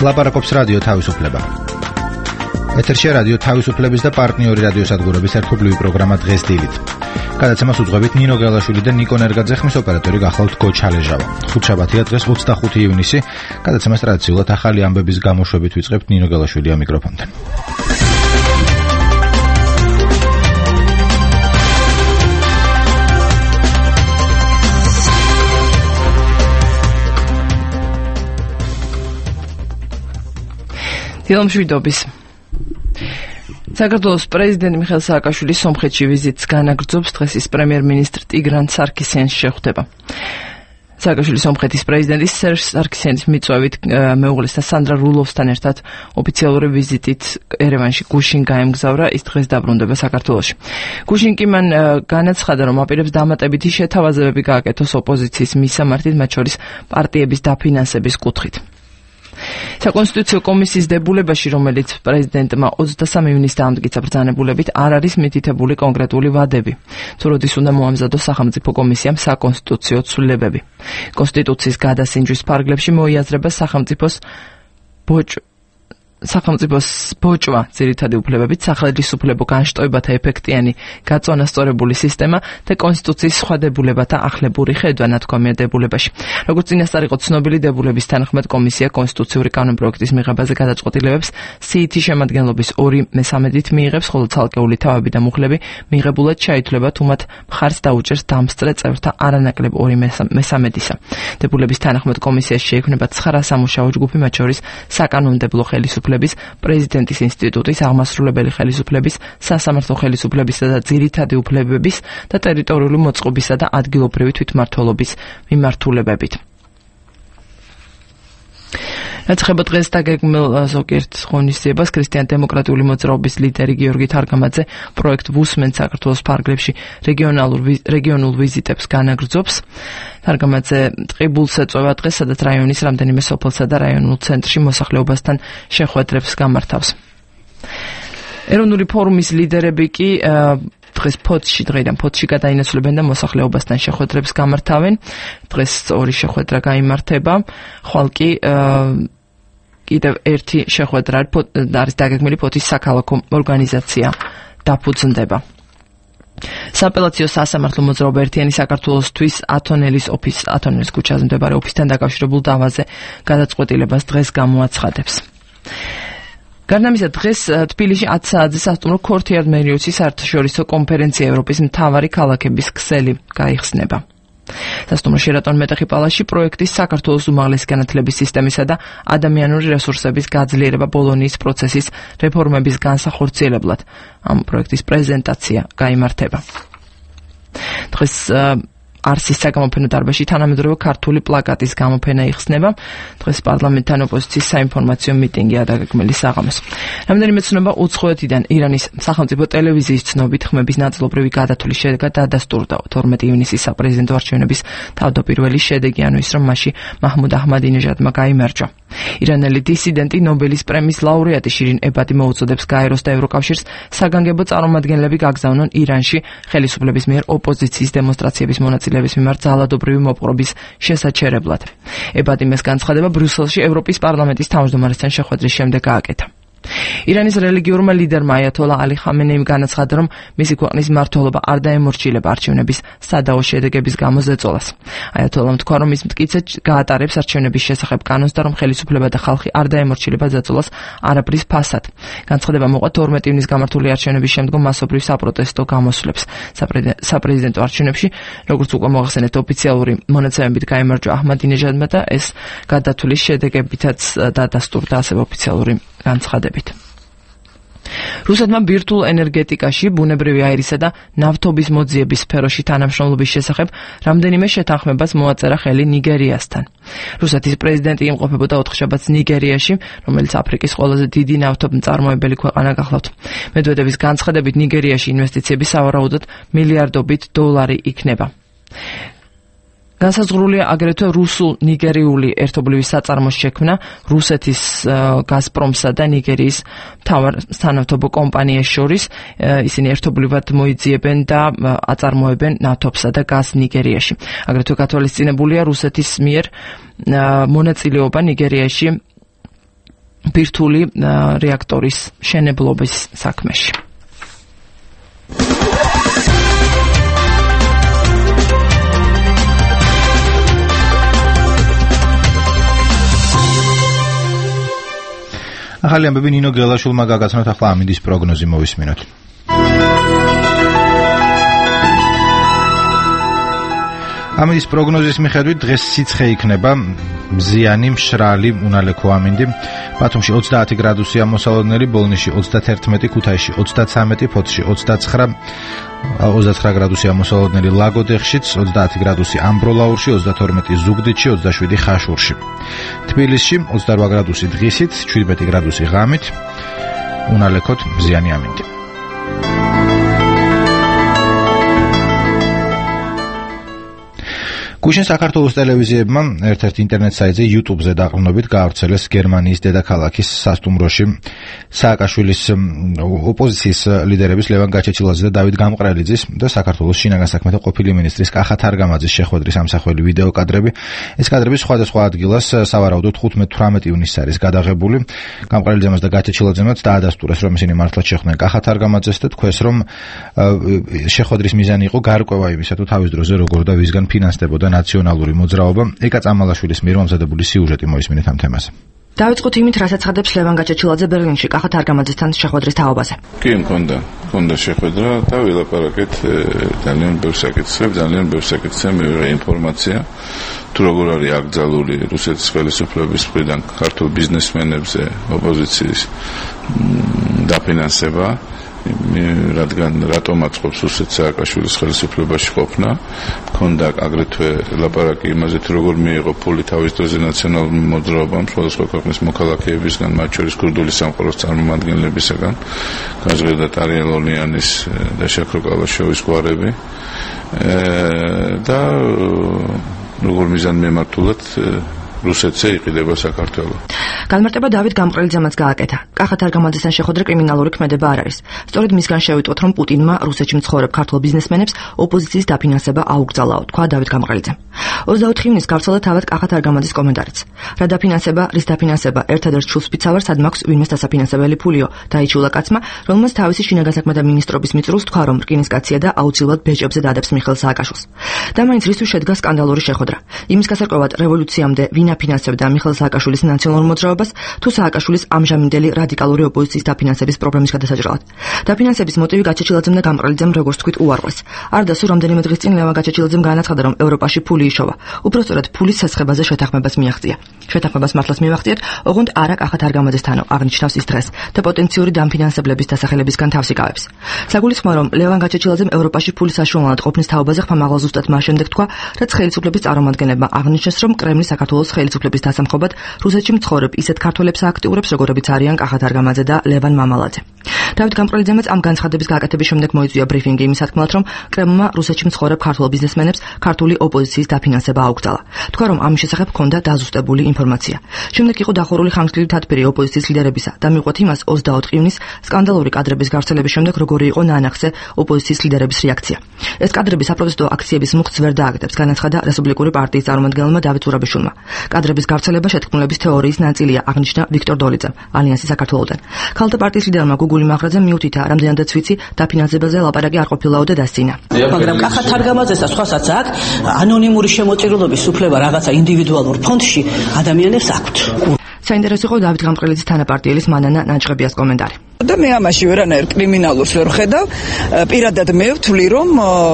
ლაპარაკობს რადიო თავისუფლება. ეთერში რადიო თავისუფლების და პარტნიორი რადიოსადგურების ერთობლივი პროგრამა დღეს დილით. გადაცემას უძღვებით ნინო გელაშვილი და ნიკო ნერგაძე, ხმის ოპერატორი გახლავთ გოჩალეჟავა. ხუთშაბათია დღეს 25 ივნისი. გადაცემას ტრადიციულად ახალი ამბების გამოშვებით ვიწყებთ. ნინო გელაშვილია მიკროფონთან. დილამშვიდობის. საქართველოს პრეზიდენტ მიხეილ სააკაშვილის სომხეთში ვიზიტს განაგრძობს. დღეს ის პრემიერ-მინისტრ ტიგრან სარქისიანს შეხვდება. სააკაშვილის სომხეთის პრეზიდენტის სერჟ სარქისიანის მიწვევით მეუღლესთან სანდრა რულოვსთან ერთად ოფიციალური ვიზიტით ერევანში გუშინ გაემგზავრა. ის დღეს დაბრუნდება საქართველოში. გუშინ კი მან განაცხადა, რომ აპირებს დამატებითი შეთავაზებები გააკეთოს ოპოზიციის მისამართით, მათ შორის პარტიების დაფინანსების კუთხით. საკონსტიტუციო კომისიის დებულებაში, რომელიც პრეზიდენტმა 23 ივნისს დაამტკიცა ბრძანებულებით, არ არის მითითებული კონკრეტული ვადები. თუ როდის უნდა მოამზადოს სახელმწიფო კომისიამ საკონსტიტუციო ცვლილებები. კონსტიტუციის გადასინჯვის ფარგლებში მოიაზრება სახელმწიფოს ბოჭვა ძირითადი უფლებებით, სახელმწიფო განშტოებათა ეფექტიანი გაწონასწორებული სისტემა და კონსტიტუციის სხვა დებულებათა ახლებური ხედვა ნათქვამია დებულებაში. როგორც წინასწარ იყო ცნობილი, დებულების თანახმად კომისია კონსტიტუციური კანონპროექტის მიღებაზე გადაწყვეტილებებს სიითი შემადგენლობის 2/3-ით მიიღებს, ხოლო ცალკეული თავები და მუხლები მიღებულად ჩაითვლება, თუ მათ მხარს დაუჭერს დამსწრე წევრთა არანაკლებ 2/3-ისა. დებულების თანახმად კომისიაში შეიქმნება 9 სამუშაო ჯგუფი, მათ შორის საკანონმდებლო ხელისუფლების, პრეზიდენტის ინსტიტუტის, აღმასრულებელი ხელისუფლების, სასამართლო ხელისუფლებისა და ძირითადი უფლებების და ტერიტორიული მოწყობისა და ადგილობრივი თვითმმართველობის მიმართულებებით. რაც ეხება დღეს დაგეგმილ ზოგიერთ ღონისძიებას, ქრისტიან-დემოკრატიული მოძრაობის ლიდერი გიორგი თარგამაძე პროექტ ვუსმენ საქართველოს ფარგლებში რეგიონულ ვიზიტებს განაგრძობს. თარგამაძე ტყიბულს ეწევა დღეს, სადაც რაიონის რამდენიმე სოფელსა და რაიონულ ცენტრში მოსახლეობასთან შეხვედრებს გამართავს. ეროვნული ფორუმის ლიდერები კი დღეს დღეიდან ფოთში გადაინაცვლებენ და მოსახლეობასთან შეხვედრებს გამართავენ. დღეს ორი შეხვედრა გაიმართება, ხვალ კი კიდევ ერთი შეხვედრა არის დაგეგმილი ფოთის საქალაქო ორგანიზაცია დაფუძნდება. სააპელაციო სასამართლო მოძრაობა ერთიანი საქართველოსთვის ათონელის ქუჩაზე მდებარე ოფისთან დაკავშირებულ დავაზე გადაწყვეტილებას დღეს გამოაცხადებს. გარდა ამისა, დღეს თბილისში 10 საათზე სასტუმრო ქორთიარ მერიოცის საერთაშორისო კონფერენცია ევროპის მთავარი ქალაქების ქსელი გაიხსნება. სასტუმრო შერატონ მეტეხი პალასში პროექტის საქართველოს უმაღლესი განათლების სისტემისა და ადამიანური რესურსების გაძლიერება ბოლონიის პროცესის რეფორმების განსახორციელებლად ამ პროექტის პრეზენტაცია გაიმართება. დღეს არსის საგამოფენო დარბაზში თანამედროვე ქართული პლაკატის გამოფენა იხსნება. დღეს პარლამენტთან ოპოზიციის საინფორმაციო მიტინგია დაგეგმილი საღამოს. რამდენიმე ცნობა უცხოეთიდან ირანის სახელმწიფო ტელევიზიის ცნობით ხმების ნაწილობრივი გადათვლის შედეგად დადასტურდა 12 ივნისის საპრეზიდენტო არჩევნების თავდაპირველი შედეგი, ანუ ის, რომ მასში მაჰმუდ აჰმადინეჟადმა გაიმარჯვა. ირანელი დისიდენტი, ნობელის პრემიის ლაურეატი შირინ ებადი მოუწოდებს გაეროს და ევროკავშირს საგანგებო წარმომადგენლები გაგზავნონ ირანში ხელისუფლების მიერ ოპოზიციის დემონსტრაციების მონაწილეების მიმართ ძალადობრივი მოპყრობის შესაჩერებლად. ებადი მას განცხადება ბრიუსელში ევროპის პარლამენტის თავმჯდომარესთან შეხვედრის შემდეგ გააკეთა. ირანის რელიგიურმა ლიდერმა აიათოლა ალი ხამენეიმ განაცხადა, რომ მისი ქვეყნის მმართველობა არ დაემორჩილება არჩევნების სადაო შედეგების გამო ზეწოლას. აიათოლამ თქვა, რომ ის მტკიცედ გაატარებს არჩევნების შესახებ კანონს და რომ ხელისუფლება და ხალხი არ დაემორჩილება ზეწოლას არაბრის ფასად. განცხადება მოყვა 12 ივნის გამართული არჩევნების შემდგომ მასობრივ საპროტესტო გამოსვლებს. საპრეზიდენტო არჩევნებში, როგორც უკვე მოახსენეთ, ოფიციალური მონაცემებით გაიმარჯვა აჰმადინეჟადმა და ეს გადათვლის შედეგებითაც დადასტურდა, ასევე ოფიციალური განცხადებით. რუსეთმა ბირთვულ ენერგეტიკაში, ბუნებრივი აირისა და ნავთობის მოძიების სფეროში თანამშრომლობის შესახებ რამდენიმე შეთანხმებას მოაწერა ხელი ნიგერიასთან. რუსეთის პრეზიდენტი იმყოფებოდა 4 შაბათს ნიგერიაში, რომელიც აფრიკის ყველაზე დიდი ნავთობმწარმოებელი ქვეყანა გახლავთ. მედვედევის განცხადებით, ნიგერიაში ინვესტიციები სავარაუდოდ მილიარდობით $-ი იქნება. განსაზღვრულია აგრეთვე რუსულ-ნიგერიული ერთობლივი საწარმოს შექმნა რუსეთის გაზპრომსა და ნიგერიის მთავარ სანავთობო კომპანიას შორის. ისინი ერთობლივად მოიძიებენ და აწარმოებენ ნავთობსა და გაზს ნიგერიაში. აგრეთვე გათვალისწინებულია რუსეთის მიერ მონაწილეობა ნიგერიაში ბირთვული რეაქტორის შენებლობის საქმეში. ახალი ამბები ნინო გელაშვილმა გაგაცნოთ, ახლა ამინდის პროგნოზი მოვისმინოთ. ამინდის პროგნოზის მიხედვით დღეს სიცხე იქნება, მზიანი, მშრალი, უნალექო ამინდი. ბათუმში 30 გრადუსია მოსალოდნელი, ბოლნისში 31, ქუთაისში 33, ფოთში 29 გრადუსია მოსალოდნელი, ლაგოდეხშიც 30 გრადუსი, ამბროლაურში 32, ზუგდიდში 27 ხაშურში. თბილისში 28 გრადუსი დღისით, 17 გრადუსი ღამით, უნალექოთ მზიანი ამინდი. გუშინ საქართველოს ტელევიზიებმა ერთ-ერთ ინტერნეტ საიტზე YouTube-ზე დაყრდნობით გაავრცელეს გერმანიის დედაქალაქის სასტუმროში სააკაშვილის ოპოზიციის ლიდერების ლევან გაჩეჩილაძის და დავით გამყრელიძის და საქართველოს შინაგან საქმეთა ყოფილი მინისტრის კახა თარგამაძის შეხვედრის ამსახველი ვიდეო კადრები. ეს კადრები სხვადასხვა ადგილას სავარაუდოდ 15-18 ივნისს არის გადაღებული. გამყრელიძემაც და გაჩეჩილაძემაც დაადასტურეს, რომ ისინი მართლაც შეხვდნენ კახა თარგამაძეს და თქვეს, რომ შეხვედრის მიზანი იყო გარკვევა იმისა, თუ თავის დროზე როგორ და ვისგან ფინანსდებოდა ნაციონალური მოძრაობა. ეკა წამალაშვილის მიერ მომზადებული სიუჟეტი მოვისმინეთ ამ თემაზე. დავიწყოთ იმით, რასაც ცხადებს ლევან გაჩეჩილაძე ბერლინში კახა თარგამაძესთან შეხვედრის თაობაზე. კი, მქონდა შეხვედრა და ვილაპარაკეთ ძალიან ბევრ საკითხზე, მივიღე ინფორმაცია თუ როგორ არის აკრძალული რუსეთის ხელისუფლების მხრიდან ქართულ ბიზნესმენებზე ოპოზიციის დაფინანსება. რადგან რატომ აწყობს რუსეთს სააკაშვილის ხელისუფლებაში ყოფნა, მქონდა აგრეთვე ლაპარაკი იმაზე, თუ როგორ მიიღო ფული თავის დროზე ნაციონალურ მოძრაობამ სხვადასხვა ქვეყნის მოქალაქეებისგან, მათ შორის ქურდული სამყაროს წარმომადგენლებისგან, განსხვავებით არიელ ორლიანის და შაქრო კალაშოვის გვარები და როგორ მიზანმიმართულად რუსეთზე იყიდება საქართველო. განმარტება დავით გამყრელიძემაც გააკეთა. კახა თარგამაძესთან შეხვედრა კრიმინალური ქმედება არ არის. სწორედ მისგან შევიტყოთ, რომ პუტინმა რუსეთში მცხოვრებ ქართულ ბიზნესმენებს ოპოზიციის დაფინანსება აუკრძალაო, თქვა დავით გამყრელიძემ. 24 ივნისს გავრცელდა თავად კახა თარგამაძის კომენტარიც. რა დაფინანსება, რის დაფინანსება, ერთადერთ შულს ვფიცავარ, სად მაქვს ვინმეს დასაფინანსებელი ფულიო, დაიჩულა კაცმა, რომელმაც თავისი შინაგან საქმეთა მინისტრობის მიწრულს თქვა, რომ რკინისკაცია და აუცილებლად ბეჭებზე დადებს მიხეილ სააკაშვილს. და მაინც რისთვის შედგა სკანდალური შეხვედრა. იმის გასარკვევად რევოლუციამდე ვინ აფინანსებდა მიხეილ სააკაშვილის ნაციონალურ მოძრაობას, თუ სააკაშვილის ამჟამინდელი რადიკალური ოპოზიციის დაფინანსების პრობლემის გადასაჭრელად. დაფინანსების მოტივი გაჩეჩილაძემ და გამყრელიძემ, როგორც თქვით, უარყვეს. არ დასო რამდენიმე დღის წინ ლევან გაჩეჩილაძემ განაცხადა, რომ ევროპაში ფული იშოვა. უпростоრად ფულის სასხებაზე შეთანხმებას მიაღწია. შეთანხმებას მართლაც მივახციეთ, ოღონდ არა კახა თარგამაძესთანო, აღნიშნავს ის დღეს და პოტენციური დამფინანსებლების დასახელებისგან თავს იკავებს. საგულისხმოა, რომ ლევან გაჩეჩილაძემ ევროპაში ფულის საშუალად ყოფნის თაობაზე ხმამაღლა ზუსტად მას შემდეგ თქვა, რაც ხელისუფლების წარმომადგენლებმა აღნიშნეს, რომ კრემლი საქართველოს ხელისუფლების დასამხობად რუსეთში მცხოვრებ ისეთ ქართველებს აქტიურებს, როგორებიც არიან კახა თარგამაძე და ლევან მამალაძე. დავით გამყრელიძემაც ამ განცხადების გაკეთების შემდეგ მოიწვია ბრიფინგი იმის თქმად, რომ კრემლმა რუსეთში მცხოვრებ ქართულ ბიზნესმენებს ქართული ოპოზიციის დაფინანსება აუკრძალა. თქვა, რომ ამის შესახებ ჰქონდა დაზუსტებული ინფორმაცია. შემდეგ იყო დახურული ხანგრძლივი თათბირი ოპოზიციის ლიდერებისა და მიყვეთ იმას 24 ივნისს სკანდალური კადრების გავრცელების შემდეგ როგორი იყო ნანახზე ოპოზიციის ლიდერების რეაქცია. ეს კადრები საპროტესტო აქციების მუხტს ვერ დააგდებს, განაცხადა რესპუბლიკური პარტიის წარმომადგენელმა დავით ზურაბიშვილმა. კადრების გავრცელება შეთქმულების თეორიის ნაწილია, აღნიშნა ვიქტორ დოლიძემ, ალიანსის საქართველოდან. ქალთა პარტიის ლიდერმა გუგული მახრაძემ მიუთითა, რამდენადაც ვიცი, დაფინანსებაზე ლაპარაკი არ ყოფილაო და დასცინა. მაგრამ კახა თარგამაძეს და სხვასაც აქვს ანონიმური შემოწირულობის უფლება რაღაცა ინდივიდუალურ ფონდში ადამიანებს აქვთ. საინტერესო იყო დავით გამყრელიძის თანაპარტიელის მანანა ნაჭყებიას კომენტარი. და მე ამაში ვერანაირ კრიმინალურს ვერ ხედავ. პირადად მე ვთვლი, რომ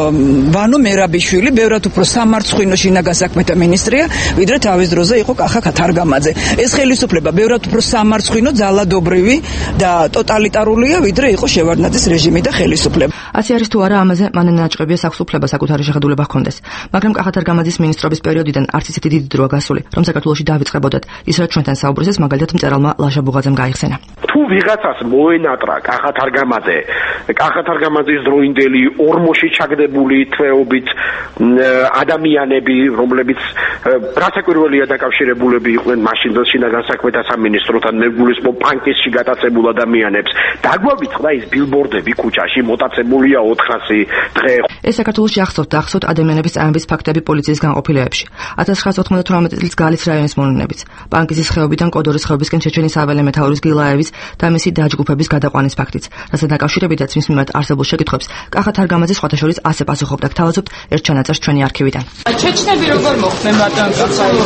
ვანო მერაბიშვილი ბევრად უფრო სამარცხვინო შინაგან საქმეთა მინისტრია, ვიდრე თავის დროზე იყო კახა თარგამაძე. ეს ხელისუფლება ბევრად უფრო სამარცხვინო, ძალადობრივი და ტოტალიტარულია, ვიდრე იყო შევარდნაძის რეჟიმი და ხელისუფლება. ასე არის თუ არა, ამაზე მანანა ნაჭყებიას აქვს უფლება საკუთარი შეხედულება ჰქონდეს. მაგრამ კახა თარგამაძის მინისტრობის პერიოდიდან არც ისეთი დიდი დროა გასული, რომ საქართველოში დავიწყებოდათ ის რაც ჩვენთან საუბრისას, მაგალითად მწერალმა ლაშა ბუღაძემ გაიხსენა. თუ ვიღაცას მოენატრა კახა თარგამაძე კახა თარგამაძის დროინდელი ორმოში ჩაგდებული თვეობით ადამიანები, რომლებიც რასაკვირველია დაკავშირებულები იყვნენ მაშინ შინაგან საქმეთა სამინისტროთან, მეგულისმო პანკისში გატაცებულ ადამიანებს. დაგვავითხრა ის ბილბორდები ქუჩაში, მოტაცებულია 400 დღე. ეს საქართველოში ახსოვთ ადამიანების წამების ფაქტები პოლიციის განყოფილებებში. 1998 წლის გალის რაიონის მოვლენებიც. პანკისის ხეობიდან კოდორის ხეობისკენ ჩეჩენის აველე მეთაურის გილაევის და მისი დაჯგუფების გადაყვანის ფაქტიც. რასაც დაკავშირებითაც მის მიმართ არსებულ შეკითხვებს კახა თარგამაძე სხვათა შორის ასე პასუხობდა. გთავაზობთ ერთ ჩანაწერს ჩვენი არქივიდან. ჩეჩნები როგორ მოხდნენ ბატონ კაცარი?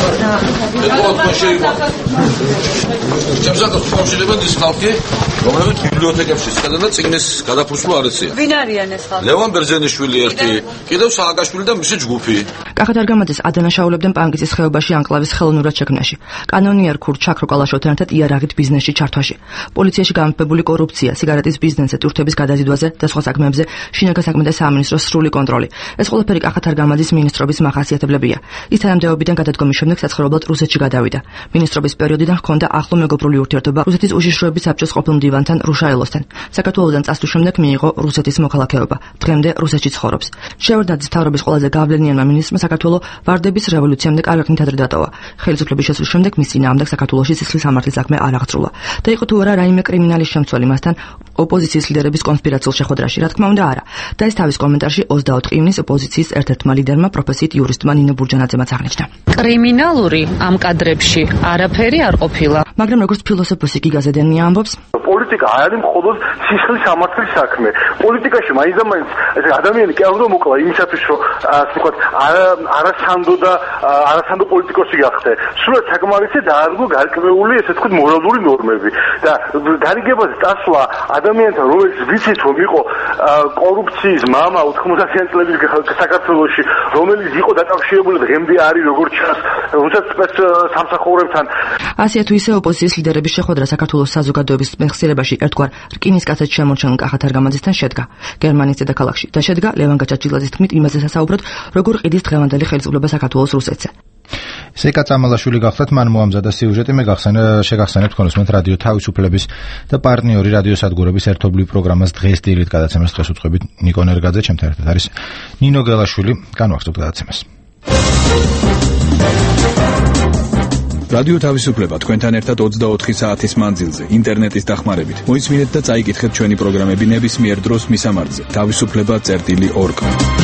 ჩემსაკაც ხომშილება ის ხალხი, რომლებიც ბიბლიოთეკებში სცადენ და წიგნის გადაფურცვა არ ეციან. ვინ არიან ეს ხალხი? ლევან ბერძენიშვილი ერთი, კიდევ სააკაშვილი და მისი ჯგუფი. კახა თარგამაძეს ადანაშაულებდნენ პანკისის ხეობაში ანკლავის ხელოვნურად შექმნაში. კანონიერ ქურდ ჩაქრო კალაშოვთან ერთად იარაღით ბიზნესში ჩართვაში. პოლიციაში გამეფებული კორუფცია, სიგარეტის ბიზნესზე, ტურთების გადაზიდვაზე და სხვა საქმეებზე შინაგან საქმეთა სამინისტროს სრული კონტროლი. ეს ყველაფერი კახა თარგამაძის მინისტრობის მახასიათებლებია. ის თანამდებობიდან გადადგომის შემდეგ საცხოვრებლად რუსეთში გადავიდა. მინისტრობის პერიოდიდან ჰქონდა ახლო მეგობრული ურთიერთობა რუსეთის უშიშროების საბჭოს ყოფილ მდივანთან რუშაელოსთან. საქართველოდან წასვლის შემდეგ მიიღო რუსეთის მოქალაქეობა. დღემდე რუსეთში ცხოვრობს. შევარდნაძის მთავრობის ყველაზე გავლენიანმა მინისტრმა საქართველო ვარდების რევოლუციამდე კარგით ადრე დატოვა. ხელისუფლების შესვლის შემდეგ მის წინააღმდეგ საქართველოში სისხლის სამართლის საქმე არ აღწრულა. და იყო თუ არა რაიმე კრიმინალის შემცველი მასთან ოპოზიციის ლიდერების კონსპირაციულ შეხვედრაში. რა თქმა უნდა არა. და ეს თავის კომენტარში 24 ივნისს ოპოზიციის ერთ-ერთმა ლიდერმა პროფესიით იურისტმა ნინო ბურჯანაძემაც აღნიშნა. კრიმინალური ამ კადრებში არაფერი არ ყოფილა. მაგრამ როგორც ფილოსოფოსი გიგა ზედენია ამბობს, პოლიტიკა არ არის მხოლოდ სისხლის სამართლის საქმე. პოლიტიკაში მაინც და მაინც ადამიანი კი არ უნდა მოკლა იმისათვის, რომ ასე ვთქვათ, არასანდო და არასანდო პოლიტიკოსი გახდე. სულად საკმარისი დაარღვო გარკვეული, ესე ვთქვათ, მორალური ნორმები და გარიგებაზე წასვლა ადამიანთან, რომელიც ვიცით რომ იყო კორუფციის მამა 90-იან წლების საქართველოში, რომელიც იყო დაკავშირებული დღემდე არის როგორც ჩანს, რუსეთის სამსახურებთან. ასეა თუ ისე ოპოზიციის ლიდერების შეხვედრა საქართველოს საზოგადოების მეხსიერებაში ერთგვარ რკინისკაცად შემორჩენილ კახა თარგამაძესთან შედგა გერმანიის დედაქალაქში და შედგა ლევან გაჭაჭილაძის თქმით იმაზე სასაუბრად, როგორ ყიდის დღევანდელი ხელისუფლება საქართველოს რუსეთზე. სეკა წამალაშვილი გახსნათ, მან მოამზადა სიუჟეტი, მე შეგახსენებთ კონსუმენტ რადიო თავისუფლების და პარტნიორი რადიოსადგურების ერთობლივ პროგრამას დღეს დილით გადაცემას დღეს უძღვებით ნიკო ნერგაძე, ჩემთან ერთად არის ნინო გელაშვილი. განვახსოვთ გადაცემას. რადიო თავისუფლება თქვენთან ერთად 24 საათის მანძილზე ინტერნეტის დახმარებით. მოისმინეთ და წაიკითხეთ ჩვენი პროგრამები ნებისმიერ დროს მისამართზე თავისუფლება.org.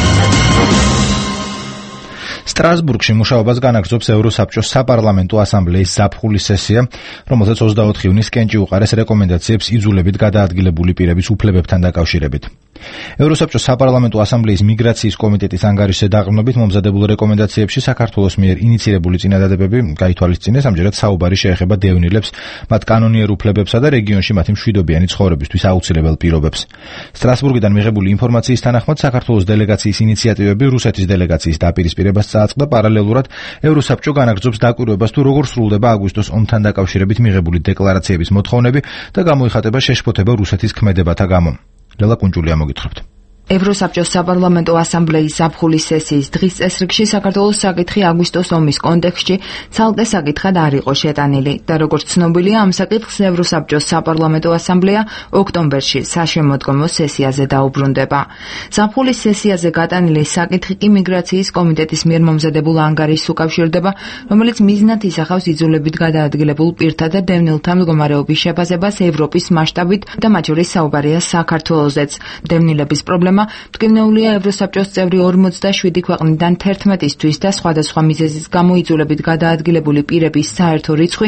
სტრასბურგში მუშაობას განაგრძობს ევროსაბჭოს საპარლამენტო ასამბლეის ზაფხულის სესია, რომელსაც 24 ივნისს კენჭი უყარეს რეკომენდაციებს იძულებით გადაადგილებული პირების უფლებებთან დაკავშირებით. ევროსაბჭოს საპარლამენტო ასამბლეის მიგრაციის კომიტეტის ანგარიშზე დაყრდნობით მომზადებულ რეკომენდაციებში საქართველოს მიერ ინიციირებული წინადადებები გაითვალისწინეს, ამჯერად საუბარი შეეხება დევნილებს, მათ კანონიერ უფლებებსა და რეგიონში მათი მშვიდობიანი ცხოვრებისთვის აუცილებელ პირობებს. სტრასბურგიდან მიღებული ინფორმაციის თანახმად საქართველოს დელეგაციის ინიციატივები რუსეთის დელეგაციის დაპირისპირებას წააწყდა. პარალელურად ევროსაბჭო განაგრძობს დაკვირვებას თუ როგორ სრულდება აგვისტოს ომთან დაკავშირებით მიღებული დეკლარაციების მოთხოვნები და გამოიხატება შეშფოთება რუსეთის ქმედებათა გამო. ლელა კუნჭულია მოგითხრობთ. ევროსაბჭოს საპარლამენტო ასამბლეის ზაფხულის სესიის დღის წესრიგში საქართველოს საკითხი აგვისტოს ომის კონტექსტში ცალკე საკითხად არ იყო შეტანილი და როგორც ცნობილია, ამ საკითხს ევროსაბჭოს საპარლამენტო ასამბლეა ოქტომბერში საშემოდგომო სესიაზე დაუბრუნდება. ზაფხულის სესიაზე გატანილი საკითხი კი მიგრაციის კომიტეტის მიერ მომზადებულ ანგარიშს უკავშირდება, რომელიც მიზნად ისახავს იძულებით გადაადგილებულ პირთა და დევნილთა მდგომარეობის შეფასებას ევროპის მასშტაბით და მათ შორის საუბარია საქართველოსაც. დევნილების პრობლემა მტკივნეულია ევროსაბჭოს წევრი 47 ქვეყნიდან 11-ისთვის და სხვადასხვა მიზეზის გამო იძულებით გადაადგილებული პირების საერთო რიცხვი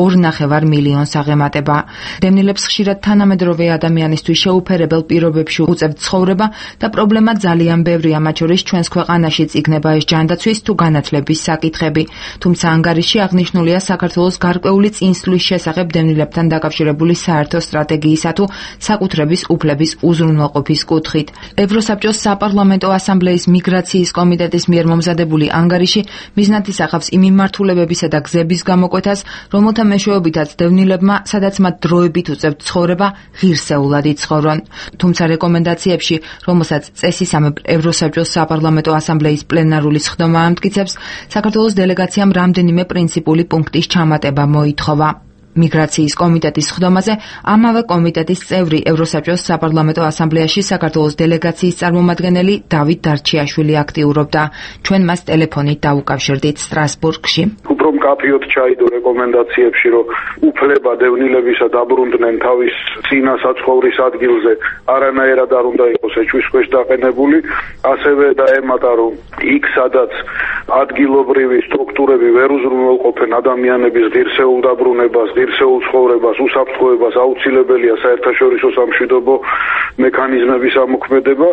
2.5 მილიონს აღემატება. დევნილებს ხშირად თანამედროვე ადამიანისთვის შეუფერებელ პირობებში უწევთ ცხოვრება და პრობლემა ძალიან ბევრია, მათ შორის ჩვენს ქვეყანაშიც იქნება ეს ჯანდაცვის თუ განათლების საკითხები. თუმცა ანგარიში აღნიშნულია საქართველოს გარკვეული წინსვლის შესახებ დევნილებთან დაკავშირებული საერთო სტრატეგიისა თუ საკუთრების უფლების უზრუნველყოფის კუთხით. ევროსაბჭოს საპარლამენტო ასამბლეის მიგრაციის კომიტეტის მიერ მომზადებული ანგარიში მიზნად ისახავს იმ მიმართულებებისა და გზების გამოკვეთას, რომელთა მეშვეობითაც დევნილებმა, სადაც მათ დროებით უწევთ ცხოვრება, ღირსეულად იცხოვრონ. თუმცა რეკომენდაციებში, რომელსაც წესისამებრ ევროსაბჭოს საპარლამენტო ასამბლეის პლენარული სხდომა ამტკიცებს, საქართველოს დელეგაციამ რამდენიმე პრინციპული პუნქტის ჩამატება მოითხოვა. მიგრაციის კომიტეტის სხდომაზე ამავე კომიტეტის წევრი ევროსაბჭოს საპარლამენტო ასამბლეაში საქართველოს დელეგაციის წარმომადგენელი დავით დარჩიაშვილი აქტიურობდა. ჩვენ მას ტელეფონით დაუკავშირდით სტრასბურგში. უფრო მკაფიოდ ჩაიდო რეკომენდაციებში, რომ უფლება დევნილებისა დაბრუნდნენ თავის წინა საცხოვრის ადგილზე, არანაირად არ უნდა იყოს ეჭვის ქვეშ დაყენებული, ასევე დაემატა, რომ იქ სადაც ადგილობრივი სტრუქტურები ვერ უზრუნველყოფენ ადამიანების ღირსეულ დაბრუნებას, ღირსეულ ცხოვრებას, უსაფრთხოებას, აუცილებელია საერთაშორისო სამშვიდობო მექანიზმების ამოქმედება.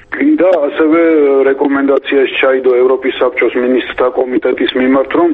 და ასევე რეკომენდაციაში ჩაიდო ევროპის საბჭოს მინისტრთა კომიტეტის მიმართ, რომ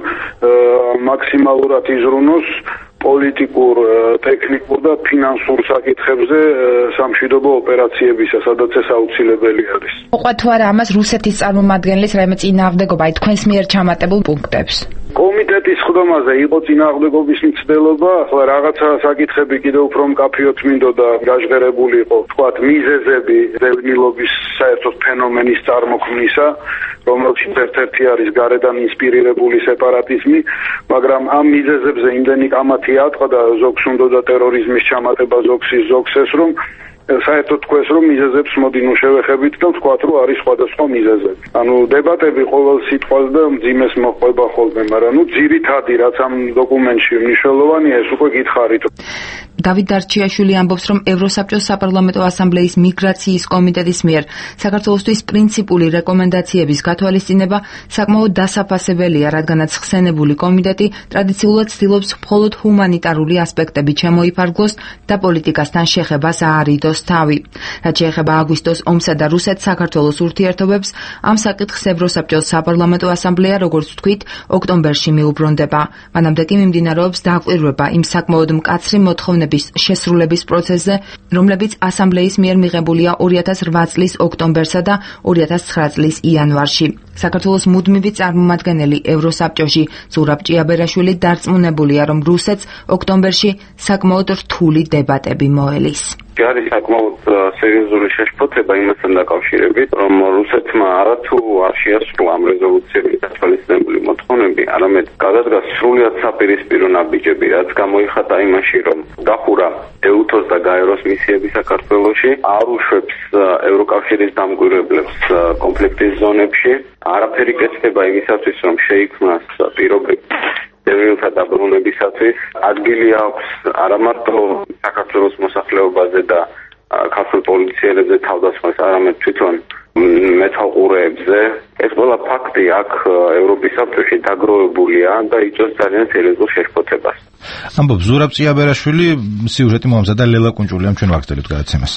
მაქსიმალურად იზრუნოს პოლიტიკურ, ტექნიკურ და ფინანსურ საკითხებზე სამშვიდობო ოპერაციებისა, სადაც ეს აუცილებელი არის. მოყვა თუ არა ამას რუსეთის წარმომადგენლის რაიმე წინააღმდეგობა თქვენს მიერ ჩამატებულ პუნქტებს? კომიტეტის სხდომაზე იყო წინააღმდეგობის მცდელობა, ახლა რაღაცა საკითხები კიდევ უფრო მკაფიოდ მინდოდა გაჟღერებული იყო, თქვათ, მიზეზები დევნილობის საერთოდ ფენომენის წარმოქმნისა, რომელშიც ერთ-ერთი არის გარედან ინსპირირებული სეპარატიზმი, მაგრამ ამ მიზეზებზე იმდენი კამათი ატყდა, ზოგს უნდოდა ტერორიზმის ჩამატება, ზოგს ეს, რომ საერთოდ თქვეს, რომ მიზეზებს მოდი ნუ შევეხებით და ვთქვათ, რომ არის სხვადასხვა მიზეზები. ანუ დებატები ყოველ სიტყვას და მძიმეს მოყვება ხოლმე, მაგრამ ნუ ძირითადი რაც ამ დოკუმენტში მნიშვნელოვანია, ეს უკვე გითხარით. დავით დარჩიაშვილი ამბობს, რომ ევროსაბჭოს საპარლამენტო ასამბლეის მიგრაციის კომიტეტის მიერ საქართველოსთვის პრინციპული რეკომენდაციების გათვალისწინება საკმაოდ დასაფასებელია, რადგანაც ხსენებული კომიტეტი ტრადიციულად ცდილობს მხოლოდ ჰუმანიტარული ასპექტები შემოიფარგლოს და პოლიტიკასთან შეხებას აარიდოს თავი. რაც შეეხება აგვისტოს ომსა და რუსეთ-საქართველოს ურთიერთობებს, ამ საკითხს ევროსაბჭოს საპარლამენტო ასამბლეა, როგორც ვთქვით, ოქტომბერში მიუბრუნდება. მანამდე კი მიმდინარეობს დაკვირვება იმ საკმაოდ მკაცრი მოთხოვნების შესრულების პროცესზე, რომლებიც ასამბლეის მიერ მიღებულია 2008 წლის ოქტომბერსა და 2009 წლის იანვარში. საქართველოს მუდმივი წარმომადგენელი ევროსაბჭოში ზურაბ ჭიაბერაშვილი დარწმუნებულია, რომ რუსეთს ოქტომბერში საკმაოდ რთული დებატები მოელის. არის საკმაოდ სერიოზული შეშფოთება იმასთან დაკავშირებით, რომ რუსეთმა არათუ არ შეასრულა ამ რეზოლუციების გათვალისწინებული მოთხოვნები, არამედ გადადგა სრულიად საპირისპირო ნაბიჯები, რაც გამოიხატა იმაში, რომ დახურა ეუთოს და გაეროს მისიები საქართველოში, არ უშვებს ევროკავშირის დამკვირვებლებს კონფლიქტის ზონებში, არაფერი კეთდება იმისათვის, რომ შეიქმნას პირობები დევნილთა დაბრუნებისათვის. ადგილი აქვს არა მარტო საქართველოს მოსახლეობაზე და ქართულ პოლიციელებზე თავდასხმას, არამედ თვითონ მეთვალყურეებზე. ეს ყველა ფაქტი აქ ევროპის საბჭოში დაგროვებულია და იწვევს ძალიან სერიოზულ შეშფოთებას. ამბობს ზურაბ ჭიაბერაშვილი, სიუჟეტი მოამზადა ლელა კუნჭულიამ, ჩვენ ვაგრძელებთ გადაცემას.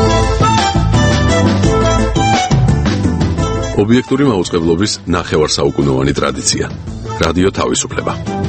ობიექტური მაუწყებლობის ნახევარსაუკუნოვანი ტრადიცია. რადიო თავისუფლება.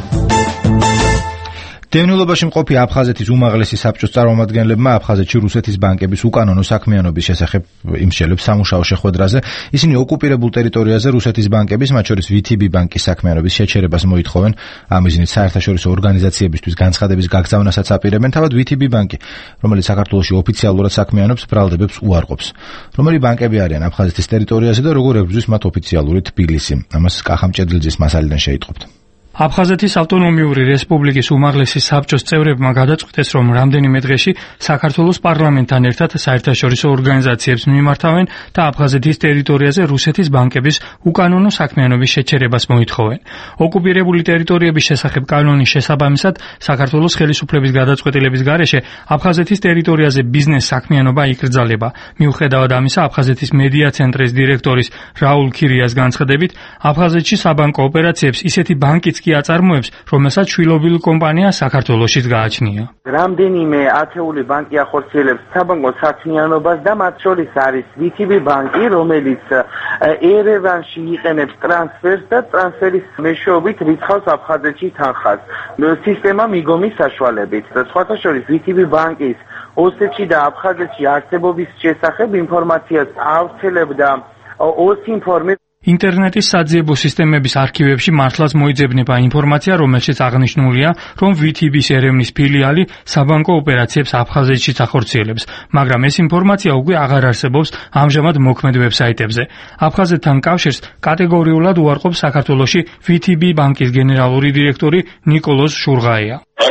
დევნილობაში მყოფი აფხაზეთის უმაღლესი საბჭოს წარმომადგენლებმა აფხაზეთში რუსეთის ბანკების უკანონო საქმიანობის შესახებ იმსჯელებს სამუშაო შეხვედრაზე. ისინი ოკუპირებულ ტერიტორიაზე რუსეთის ბანკების, მათ შორის VTB ბანკის საქმიანობის შეჩერებას მოითხოვენ. ამ მიზნით საერთაშორისო ორგანიზაციებისთვის განცხადების გაგზავნასაც აპირებენ. თავად VTB ბანკი, რომელიც საქართველოში ოფიციალურად საქმიანობს, ბრალდებებს უარყოფს. რომელი ბანკები არიან აფხაზეთის ტერიტორიაზე და როგორ ებრძვის მათ ოფიციალური თბილისი? ამას კახამ ჭედლიძის მასალიდან შეიტყობთ. აფხაზეთის ავტონომიური რესპუბლიკის უმაღლესი საბჭოს წევრებმა გადაწყვიტეს, რომ რამდენიმე დღეში საქართველოს პარლამენტთან ერთად საერთაშორისო ორგანიზაციებს მიმართავენ და აფხაზეთის ტერიტორიაზე რუსეთის ბანკების უკანონო საქმიანობის შეჩერებას მოითხოვენ. ოკუპირებული ტერიტორიების შესახებ კანონის შესაბამისად საქართველოს ხელისუფლების გადაწყვეტილების გარეშე აფხაზეთის ტერიტორიაზე ბიზნეს საქმიანობა იკრძალება. მიუხედავად ამისა, აფხაზეთის მედია ცენტრის დირექტორის რაულ ქირიას განცხადებით, აფხაზეთში საბანკო ოპერაციებს ისეთი ბანკიც კი აწარმოებს, რომელსაც შვილობილი კომპანია საქართველოშიც გააჩნია. რამდენიმე ათეული ბანკი ახორციელებს საბანკო საქმიანობას და მათ შორის არის VTB ბანკი, რომელიც ერევანში იყენებს ტრანსფერს და ტრანსფერის მეშვეობით რიცხავს აფხაზეთში თანხას. სისტემა მიგომის საშუალებით. სხვათა შორის VTB ბანკის ოსეთში და აფხაზეთში არსებობის შესახებ ინფორმაციას ავრცელებდა ოსინფორმი. ინტერნეტის საძიებო სისტემების არქივებში მართლაც მოიძებნება ინფორმაცია, რომელშიც აღნიშნულია, რომ VTB-ს ერევნის ფილიალი საბანკო ოპერაციებს აფხაზეთშიც ახორციელებს, მაგრამ ეს ინფორმაცია უკვე აღარ არსებობს ამჟამად მოქმედ ვებსაიტებზე. აფხაზეთთან კავშირს კატეგორიულად უარყოფს საქართველოში VTB ბანკის გენერალური დირექტორი ნიკოლოზ შურღაია. არც VTB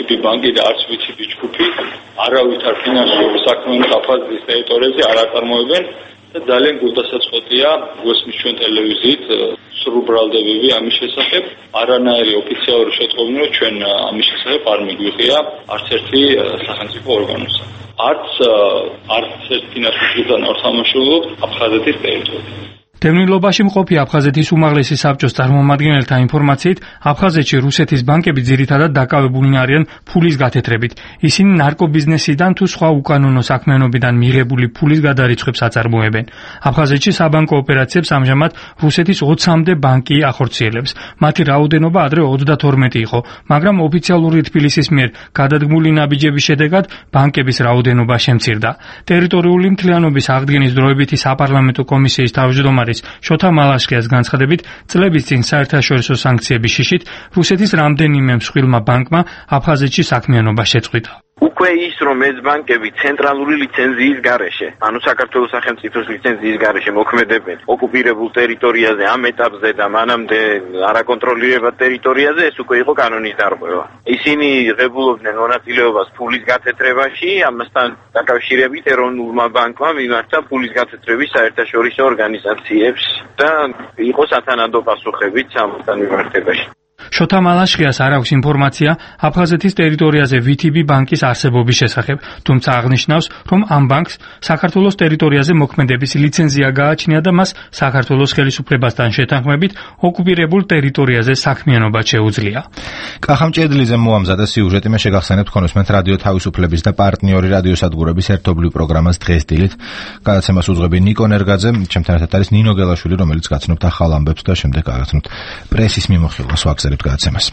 VTB ბანკი და არც VTB ჯგუფი არავითარ ფინანსურ საქმიანობას აფხაზეთის ტერიტორიაზე არ აწარმოებენ და ძალიან გულდასაწყოტია გვესმის ჩვენ ტელევიზიით სრულ ბრალდებები ამის შესახებ. არანაირი ოფიციალური შეტყობინა რომ ჩვენ ამის შესახებ არ მიგვიღია არც ერთი სახელმწიფო ორგანოსთან. არც ერთ ფინანსურ ჯგუფთან არ თამაშობთ აფხაზეთის ტერიტორიაზე. დევნილობაში მყოფი აფხაზეთის უმაღლესი საბჭოს წარმომადგენელთა ინფორმაციით, აფხაზეთში რუსეთის ბანკები ძირითადად დაკავებულნი არიან ფულის გათეთრებით. ისინი ნარკობიზნესიდან თუ სხვა უკანონო საქმიანობიდან მიღებული ფულის გადარიცხვებს აწარმოებენ. აფხაზეთში საბანკო ოპერაციებს ამჟამად რუსეთის 20-მდე ბანკი ახორციელებს. მათი რაოდენობა ადრე 32 იყო, მაგრამ ოფიციალური თბილისის მიერ გადადგმული ნაბიჯების შედეგად ბანკების რაოდენობა შემცირდა. ტერიტორიული მთლიანობის აღდგენის დროებითი საპარლამენტო კომისიის თავმჯდომარე შოთა მალაშკიას განცხადებით, წლების წინ საერთაშორისო სანქციების შიშით რუსეთის რამდენიმე მსხვილმა ბანკმა აფხაზეთში საქმიანობა შეწყვიტა. უკვე ის რომ ეს ბანკები ცენტრალური ლიცენზიის გარეშე, ანუ საქართველოს სახელმწიფოს ლიცენზიის გარეშე მოქმედებენ ოკუპირებულ ტერიტორიაზე ამ ეტაპზე და მანამდე არაკონტროლირებად ტერიტორიაზე, ეს უკვე იყო კანონის დარღვევა. ისინი ღებულობდნენ მონაწილეობას ფულის გათეთრებაში, ამასთან დაკავშირებით ეროვნულმა ბანკმა მიმართა ფულის გათეთრების საერთაშორისო ორგანიზაციებს და იყო სათანადო პასუხებიც ამასთან მიმართებაში. შოთა მალაშკიას არ აქვს ინფორმაცია აფხაზეთის ტერიტორიაზე VTB ბანკის არსებობის შესახებ, თუმცა აღნიშნავს, რომ ამ ბანკს საქართველოს ტერიტორიაზე მოქმედების ლიცენზია გააჩნია და მას საქართველოს ხელისუფლებასთან შეთანხმებით ოკუპირებულ ტერიტორიაზე საქმიანობა შეუძლია. კახა მჭედლიძე მოამზადა სიუჟეტი, მე შეგახსენებთ ქონოსმენთ რადიო თავისუფლების და პარტნიორი რადიოსადგურების ერთობლივ პროგრამას დღეს დილით. გადაცემას უძღვები ნიკო ნერგაძე, ჩემთან ერთად არის ნინო გელაშვილი, რომელიც გაცნობთ ახალ ამბებს და შემდეგ გაგაცნობთ პრესის მიმოხილვას ვაგზავნებთ გადაცემას.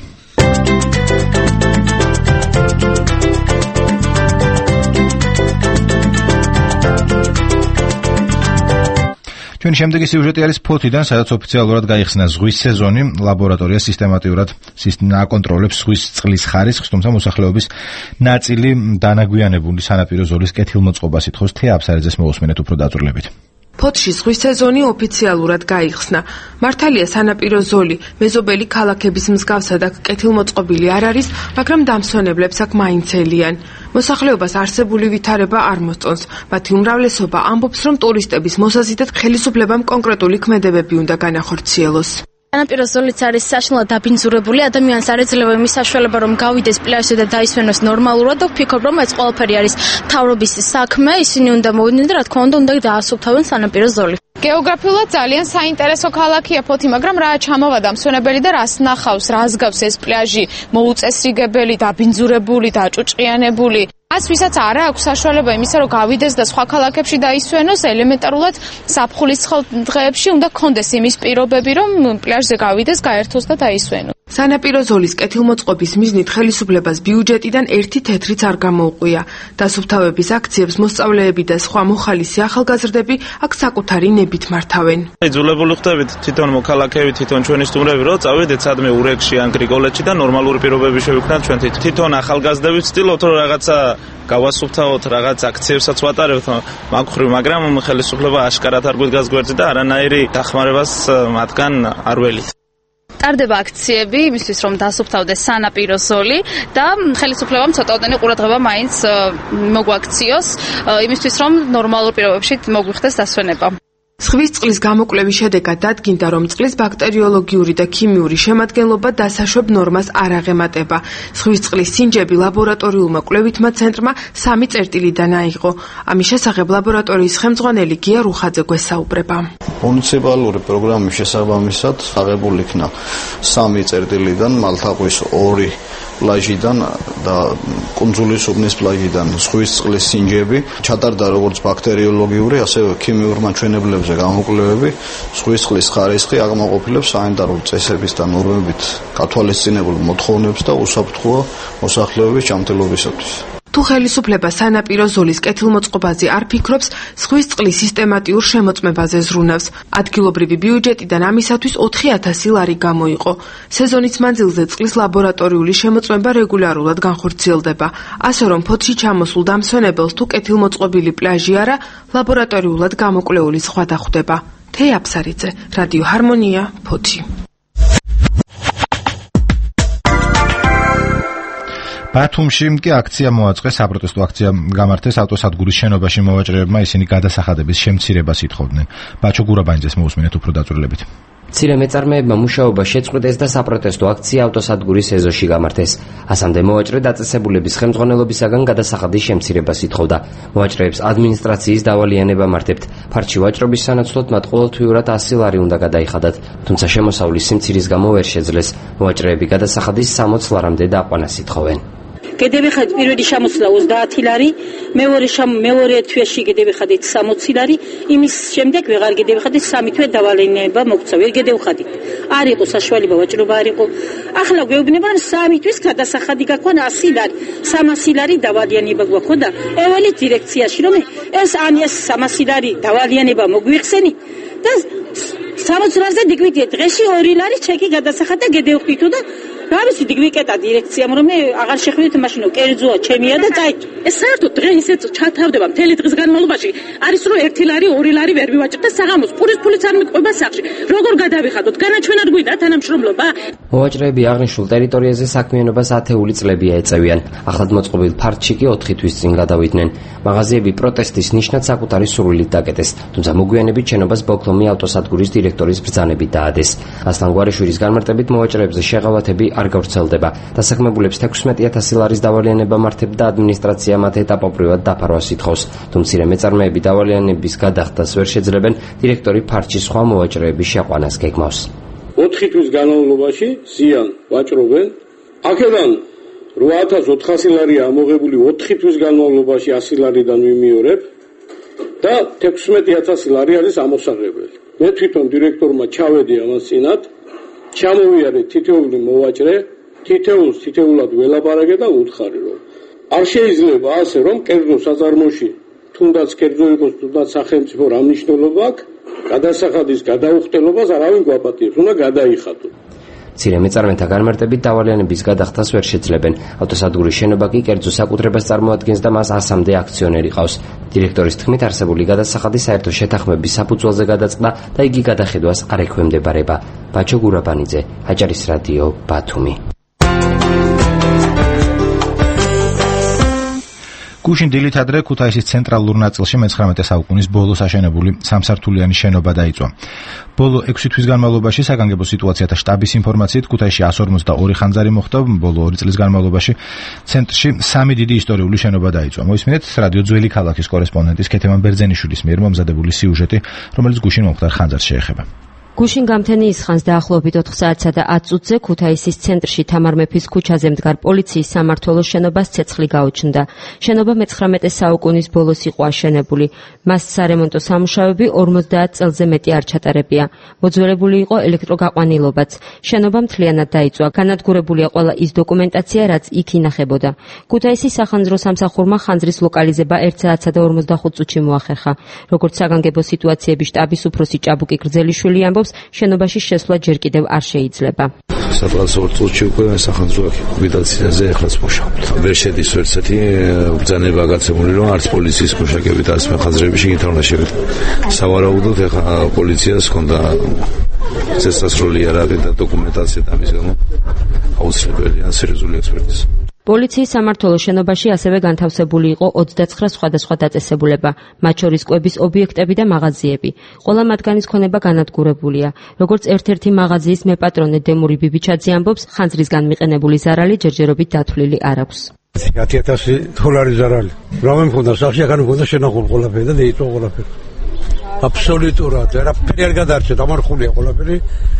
ჩვენი შემდეგი სიუჟეტი არის ფოთიდან, სადაც ოფიციალურად გაიხსნა ზღვის სეზონი. ლაბორატორია სისტემატიურად აკონტროლებს ზღვის წყლის ხარისხს, თუმცა მოსახლეობის ნაწილი დანაგვიანებული სანაპირო ზოლის კეთილმოწყობას ითხოვს. თეა აფსარიძეს მოусმინეთ უფრო დაწვრილებით. ფოთში ზღვის სეზონი ოფიციალურად გაიხსნა. მართალია სანაპირო ზოლი მეზობელი ქალაქების მსგავსად აქ კეთილმოწყობილი არ არის, მაგრამ დამსვენებლებს აქ მაინც ელიან. მოსახლეობას არსებული ვითარება არ მოსწონს. მათი უმრავლესობა ამბობს, რომ ტურისტების მოსაზიდად ხელისუფლებამ კონკრეტული ქმედებები უნდა განახორციელოს. სანაპირო ზოლიც არის საშინლად დაბინძურებული, ადამიანს არ ეძლევა იმის საშუალება, რომ გავიდეს პლაჟზე და დაისვენოს ნორმალურად და ვფიქრობ, რომ ეს ყველაფერი არის მთავრობის საქმე, ისინი უნდა მოვიდნენ და რა თქმა უნდა დაასუფთავენ სანაპირო ზოლი. გეოგრაფიულად ძალიან საინტერესო ქალაქია ფოთი, მაგრამ რა ჩამოვა დამსვენებელი და რას ნახავს, რას გავს ეს პლაჟი, მოუწესრიგებელი, დაბინძურებული, დაჭუჭყიანებული. ას ვისაც არ აქვს საშუალება იმისა, რომ გავიდეს და სხვა ქალაქებში დაისვენოს, ელემენტარულად საფხულის დღეებში უნდა კონდეს იმის პირობები, რომ პლაჟზე გავიდეს, გაერთოს და დაისვენოს. სანაპირო ზოლის კეთილმოწყობის მიზნით ხელისუფლებას ბიუჯეტიდან 1 თეთრიც არ გამოუყია. დასუფთავების აქციებს მოსწავლეები და სხვა მოხალისი ახალგაზრდები აქ საკუთარი ნებით მართავენ. იძულებული ხდებით თვითონ მოქალაქეები, თვითონ ჩვენი სტუმრები, რომ წავიდეთ სადმე ურეკში ან გრიგოლეთში და ნორმალური პირობები შევიქმნათ ჩვენ თვითონ ახალგაზრდები ვცდილობთ რომ რაღაცა გავასუფთავოთ, რაღაც აქციებსაც ვატარებთ მაგხრივ, მაგრამ ხელისუფლება აშკარად არ გვიდგას გვერდზე და არანაირი დახმარებას მათგან არ ველით. ტარდება აქციები იმისთვის, რომ დასუფთავდეს სანაპირო ზოლი და ხელისუფლებამ ცოტაოდენი ყურადღება მაინც მოგვაქციოს იმისთვის, რომ ნორმალურ პირობებში მოგვიხდეს დასვენება. ზღვის წყლის გამოკვლევის შედეგად დადგინდა, რომ წყლის ბაქტერიოლოგიური და ქიმიური შემადგენლობა დასაშვებ ნორმას არ აღემატება. ზღვის წყლის სინჯები ლაბორატორიულმა კვლევითმა ცენტრმა 3 წერტილიდან აიღო. ამის შესახებ ლაბორატორიის ხელმძღვანელი გია რუხაძე გვესაუბრება. მუნიციპალური პროგრამის შესაბამისად აღებულ იქნა 3 წერტილიდან, მალთაყვის 2 პლაჟიდან და კუნძულის უბნის პლაჟიდან ზღვის წყლის სინჯები, ჩატარდა როგორც ბაქტერიოლოგიური, ასევე ქიმიურ მაჩვენებლებზე გამოკვლევები, ზღვის წყლის ხარისხი აღმოყოფილებს სანიტარული წესების და ნორმებით გათვალისწინებულ მოთხოვნებს და უსაფრთხოა მოსახლეობის ჯანმრთელობისათვის. თუ ხელისუფლება სანაპირო ზოლის კეთილმოწყობაზე არ ფიქრობს, ზღვის წყლის სისტემატიურ შემოწმებაზე ზრუნავს. ადგილობრივი ბიუჯეტიდან ამისათვის 4,000 ლარი გამოიყო. სეზონის მანძილზე წყლის ლაბორატორიული შემოწმება რეგულარულად განხორციელდება. ასე რომ ფოთში ჩამოსულ დამსვენებელს თუ კეთილმოწყობილი პლაჟი არა, ლაბორატორიულად გამოკვლეული სხვა დახვდება. თეა აფსარიძე, რადიო ჰარმონია, ფოთი. ბათუმში კი აქცია მოაწყეს, საპროტესტო აქცია გამართეს ავტოსადგურის შენობაში მოვაჭრეებმა, ისინი გადასახადების შემცირებას ითხოვდნენ. ბაჩო გურაბანიძეს მოусმინეთ უფრო დაწვრილებით. მცირე მეწარმეებმა მუშაობა შეწყვიტეს და საპროტესტო აქცია ავტოსადგურის ეზოში გამართეს. ასამდე მოვაჭრე დაწესებულების ხელმძღვანელობისაგან გადასახადის შემცირებას ითხოვდა. მოვაჭრეებს ადმინისტრაციის დავალიანება მარდებთ. ფარჩი ვაჭრობის სანაცვლოდ მათ ყოველთვიურად 100 ლარი უნდა გადაიხადათ, თუმცა შემოსავლის სიმცირის გამო ვერ შეძლეს. მოვაჭრეები გადასახადის 60 ლარამდე დაყვანას ითხოვენ. გედევიხადით პირველი შემოსვლა 30 ლარი, მეორე თვეში გედევიხადით 60 ლარი, იმის შემდეგ ვეღარ გედევიხადით 3 თვე დავალიანება მოგცა. ვერ გედევიხადით. არ იყო საშუალება ვაჭრობა არ იყო. ახლა გვეუბნება 3 თვის გადასახადი გაქვთ 100 ლარი, 300 ლარი დავალიანება გვაქვს და ეველი დირექციაში რომ ეს 300 ლარი დავალიანება მოგვიხსენი და 60 ლარზე დიგვიდე დღეში 2 ლარი ჩეკი გადასახადა გედევხდით და გავისი დიგვიკეტა დირექციამ რომ აღარ შეხვიდეთ მაშინო კერძოა ჩემია და წაიჭ. ეს საერთოდ დღე ისე ჩათავდება მთელი დღის განმავლობაში არის რომ 1 ლარი 2 ლარი ვერ მივაჭრდა საღამოს პურის ფულიც არ მიყვება სახში. როგორ გადავიხადოთ? განაჩვენად გვიდა თანამშრომლობა? მოვაჭრეები აღნიშნულ ტერიტორიაზე საქმიანობას 10 წლებია ეწევიან. ახლად მოწყობილ ფარჩში კი 4 თვის წინ გადავიდნენ. მაღაზიები პროტესტის ნიშნად საკუთარი სურვილით დაკეტეს, თუმცა მოგვიანებით შენობას ბოქლომი ავტოსადგურის დირექტორის ბრძანებით დაადეს. ასლან გვარიშვილის განმარტებით მოვაჭრეებზე შეღავათები არ გავრცელდება. დასაქმებულებს 16,000 ლარის დავალიანება მართავდა და ადმინისტრაცია მათ ეტაპობრივად დაფარვას ითხოვს. თუმცა მეწარმეები დავალიანების გადახდას ვერ შეძლებენ, დირექტორი ფარჩის სხვა მოვაჭრეების შეყვანას გეგმავს. 4 თვის განმავლობაში ზიან ვაჭრობენ. აქედან 8400 ლარია ამოღებული 4 თვის განმავლობაში 100 ლარიდან მიმიორებ და 16000 ლარი არის ამოსაღებელი. მე თვითონ დირექტორმა ჩავედი ამას წინათ. ჩამოვიარე თითოეული მოვაჭრე, თითოეულად ველაპარაკე და უთხარი რომ არ შეიძლება ასე რომ კერძო საწარმოში თუნდაც კერძო იყოს თუნდაც სახელმწიფო რა მნიშვნელობა აქვს, გადასახადის გადაუხტელობას არავინ გვაპატიებს, უნდა გადაიხადოთ. მცირე მეწარმეთა განმარტებით დავალიანების გადახდას ვერ შეძლებენ. ავტოსადგურის შენობა კი კერძო საკუთრებას წარმოადგენს და მას 100-მდე აქციონერი ყავს. დირექტორის თქმით, არსებული გადასახადი საერთო შეთანხმების საფუძველზე გადაწყდა და იგი გადახედვას არ ექვემდებარება. ბაჩო გურაბანიძე, აჭარის რადიო, ბათუმი. გუშინ დილით ადრე ქუთაისის ცენტრალურ ნაწილში მე-19 საუკუნის ბოლოს აშენებული სამსართულიანი შენობა დაიწვა. ბოლო 6 თვის განმავლობაში საგანგებო სიტუაცია და შტაბის ინფორმაციით ქუთაისში 152 ხანძარი მოხდა, ბოლო 2 წლის განმავლობაში ცენტრში 3 დიდი ისტორიული შენობა დაიწვა. მოისმინეთ რადიო ძველი ქალაქის კორესპონდენტის ქეთემან ბერძენიშვილის მიერ მომზადებული სიუჟეტი, რომელიც გუშინ მომხდარ ხანძარს შეეხება. გუშინ გამთენი ისხანს დაახლოებით 4 საათსა და 10 წუთზე ქუთაისის ცენტრში თამარ მეფის ქუჩაზე მდგარ პოლიციის სამმართველოს შენობას ცეცხლი გაუჩნდა. შენობა მე-19 საუკუნის ბოლოს იყო აშენებული. მას სარემონტო სამუშაოები 50 წელზე მეტი არ ჩატარებია. მოძველებული იყო ელექტროგაყვანილობაც. შენობა მთლიანად დაიწვა. განადგურებულია ყველა ის დოკუმენტაცია, რაც იქ ინახებოდა. ქუთაისის სახანძრო სამსახურმა ხანძრის ლოკალიზება 1 საათსა და 45 წუთში მოახერხა. როგორც საგანგებო სიტუაციების შტაბის უფროსი ჭაბუკი გრძელიშვილი ამბობს, შენობაში შესვლა ჯერ კიდევ არ შეიძლება. სატრანსპორტო წუთში უკვე სახანძრო ლიკვიდაციაზე ახლაც მუშაობთ. ვერ შედის ვერცერთი ბრძანება გაცემული, რომ არც პოლიციის მუშაკებით, არც მხაზრები შეგით არ უნდა შევიდეთ. სავარაუდოდ ეხა პოლიციას ჰქონდა წესასროლი არაფერი და დოკუმენტაცია და ამის გამო აუცილებელია სერიოზული ექსპერტიზა. პოლიციის სამმართველოს შენობაში ასევე განთავსებული იყო 29 სხვადასხვა დაწესებულება, მათ შორის კვების ობიექტები და მაღაზიები. ყველა მათგანის ქონება განადგურებულია. როგორც ერთ-ერთი მაღაზიის მეპატრონე დემური ბიბიჩაძე ამბობს, ხანძრისგან მიყენებული ზარალი ჯერჯერობით დათვლილი არ აქვს. 10,000 დოლარი ზარალი. რა მემქონდა სახში, აქ მქონდა შენახული ყველაფერი და დაიწვა ყველაფერი. აბსოლუტურად არაფერი არ გადარჩა, დამარხულია ყველაფერი.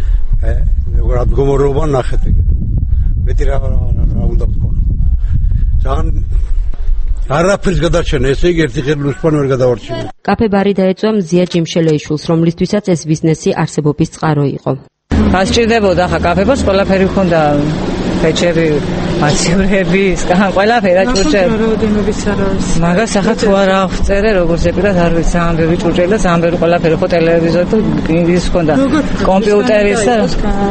რა მდგომარეობა ნახეთ. მეტი რა უნდა ვთქვა. ძალიან არაფერს გადარჩენა, ესე იგი ერთი ხელი უსპან ვერ გადავარჩინა. კაფე-ბარი დაეწვა მზია ჯიმშელეიშვილს, რომლისთვისაც ეს ბიზნესი არსებობის წყარო იყო. გასჭირდებოდა ხა კაფე-ბარს, ყველაფერი ჰქონდა, ფეჩები, მაცივრები, ყველაფერი ჭურჭელი. მაგას ახლა თუ არ აღწერე, როგორც ეპირად არ ვიცი, ძალიან ბევრი ჭურჭელი და ძალიან ბევრი ყველაფერი ხო ტელევიზორი და ის ჰქონდა, კომპიუტერის და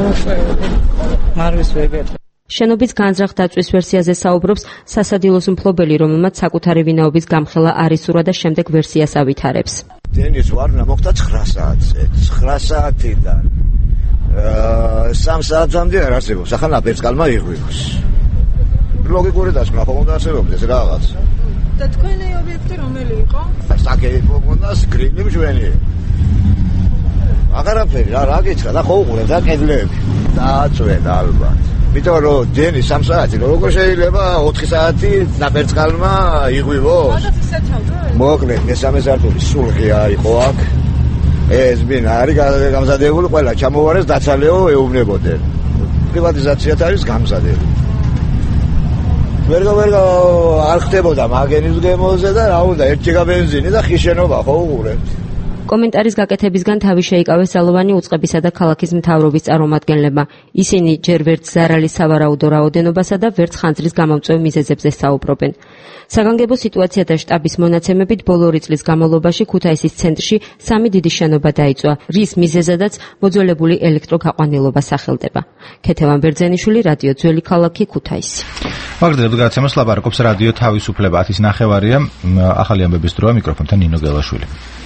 მარვის ვეგეთ. შენობის განზრახ დაწვის ვერსიაზე საუბრობს სასადილოს მფლობელი, რომელმაც საკუთარი ვინაობის გამხელა არ ისურვა და შემდეგ ვერსიას ავითარებს. დენის ვარნა მოხდა 9 საათზე, 9 საათიდან 3 საათამდე არ არსებობს, ახლა ნაპერწკალმა იღვივოს. ლოგიკური დასკვნა ხომ უნდა არსებობდეს რაღაც. და თქვენი ობიექტი რომელი იყო? საკითხი მქონდა სკრინი მშვენი. აღარაფერი რა გითხრა და ხო უყურებ და კედლები. დააწვენა ალბათ. იმიტომ რომ დენი 3 საათი როგორ შეიძლება 4 საათი ნაპერწკალმა იღვივოს? მოკლედ მესამე სართული სულ ღია იყო აქ. ეს ბინა არის გამზადებული ყველა ჩამოვარეს დაცალეო ეუბნებოდნენ. პრივატიზაციათ არის გამზადებული. ვერ არ ხდებოდა მაგენის გემოზე და რა უნდა ერთჯერა ბენზინი და ხის შენობა ხო უყურებთ. კომენტარის გაკეთებისგან თავი შეიკავეს ძალოვანი უწყებისა და ქალაქის მთავრობის წარმომადგენლებმა. ისინი ჯერ ვერც ზარალის სავარაუდო რაოდენობასა და ვერც ხანძრის გამომწვევ მიზეზებზე საუბრობენ. საგანგებო სიტუაციათა შტაბის მონაცემებით ბოლო 2 წლის განმავლობაში ქუთაისის ცენტრში 3 დიდი შენობა დაიწვა, რის მიზეზადაც მოძველებული ელექტროგაყვანილობა სახელდება. ქეთევან ბერძენიშვილი, რადიო ძველი ქალაქი, ქუთაისი. ვაგრძელებთ გადაცემას, ლაპარაკობს რადიო თავისუფლება 10-ის ნახევარია, ახალი ამბების დროა, მიკროფონთან ნინო გელაშვილი.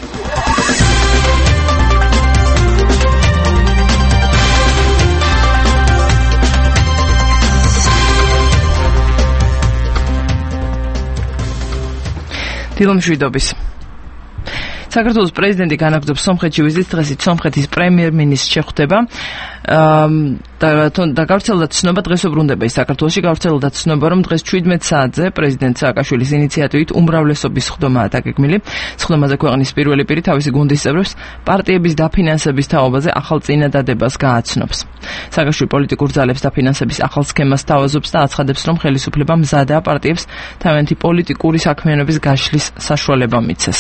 დილომშვიდობის. საქართველოს პრეზიდენტი განაგრძობს სომხეთში ვიზიტს, დღესით სომხეთის პრემიერ-მინისტრს შეხვდება და გავრცელდა ცნობა, დღეს უბრუნდება ის საქართველოში, გავრცელდა ცნობა, რომ დღეს 17 საათზე პრეზიდენტ სააკაშვილის ინიციატივით უმრავლესობის სხდომაა დაგეგმილი. სხდომაზე ქვეყნის პირველი პირი თავისი გუნდის წევრებს პარტიების დაფინანსების თაობაზე ახალ წინადადებას გააცნობს. სააკაშვილი პოლიტიკურ ძალებს დაფინანსების ახალ სქემას თავაზობს და აცხადებს, რომ ხელისუფლება მზადაა პარტიებს თავიანთი პოლიტიკური საქმიანობის გაშლის საშუალება მიცეს.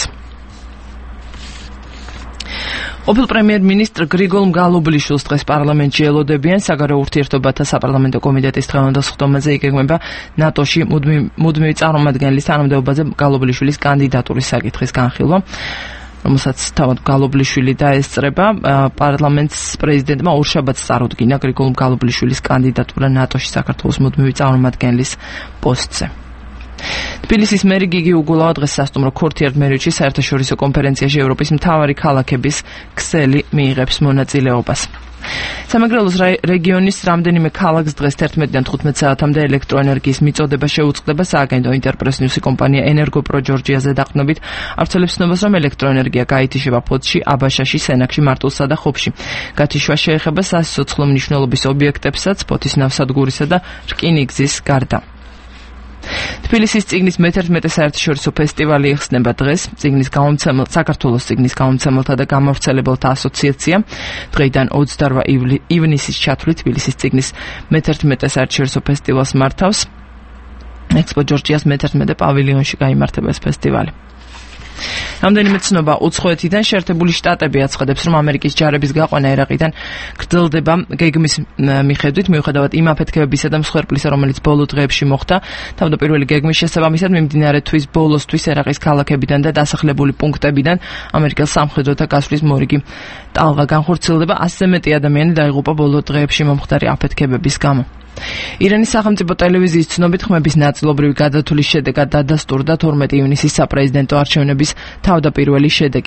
ყოფილ პრემიერ-მინისტრ გრიგოლ მგალობლიშვილს დღეს პარლამენტში ელოდებიან. საგარეო ურთიერთობათა საპარლამენტო კომიტეტის დღევანდელ სხდომაზე იგეგმება ნატოში მუდმივი წარმომადგენლის თანამდებობაზე მგალობლიშვილის კანდიდატურის საკითხის განხილვა, რომელსაც თავად მგალობლიშვილი დაესწრება. პარლამენტს პრეზიდენტმა ორშაბათს წარუდგინა გრიგოლ მგალობლიშვილის კანდიდატურა ნატოში საქართველოს მუდმივი წარმომადგენლის პოსტზე. თბილისის მერი გიგი უგულავა დღეს სასტუმრო ქორთიარ მერიჩი საერთაშორისო კონფერენციაში ევროპის მთავარი ქალაქების ქსელი მიიღებს მონაწილეობას. სამეგრელოს რეგიონის რამდენიმე ქალაქს დღეს 11-დან 15 საათამდე ელექტროენერგიის მიწოდება შეუწყდება. სააგენტო ინტერპრეს ნიუსი კომპანია ენერგოპრო ჯორჯიაზე დაყრდნობით ავრცელებს ცნობას, რომ ელექტროენერგია გაითიშება ფოთში, აბაშაში, სენაკში, მარტვილსა და ხობში. გათიშვა შეეხება სასიცოცხლო მნიშვნელობის ობიექტებსაც, ფოთის ნავსადგურისა და რკინიგზის გარდა. თბილისის წიგნის მე-11 საერთაშორისო ფესტივალი იხსნება დღეს. საქართველოს წიგნის გამომცემელთა და გამავრცელებელთა ასოციაცია დღეიდან 28 ივნისის ჩათვლით თბილისის წიგნის მე-11 საერთაშორისო ფესტივალს მართავს. ექსპო ჯორჯიას მე-11 პავილიონში გაიმართება ეს ფესტივალი. რამდენიმე ცნობა უცხოეთიდან. შეერთებული შტატები აცხადებს, რომ ამერიკის ჯარების გაყვანა ერაყიდან გრძელდება გეგმის მიხედვით, მიუხედავად იმ აფეთქებებისა და მსხვერპლისა, რომელიც ბოლო დღეებში მოხდა. თავდაპირველი გეგმის შესაბამისად მიმდინარე თვის ბოლოსთვის ერაყის ქალაქებიდან და დასახლებული პუნქტებიდან ამერიკელ სამხედროთა გასვლის მორიგი ტალღა განხორციელდება. 100-ზე მეტი ადამიანი დაიღუპა ბოლო დღეებში მომხდარი აფეთქებების გამო. ირანის სახელმწიფო ტელევიზიის ცნობით ხმების ნაწილობრივი გადათვლის შედეგად დადასტურდა 12 ივნისის საპრეზიდენტო არჩევნების თავდაპირველი შედეგი.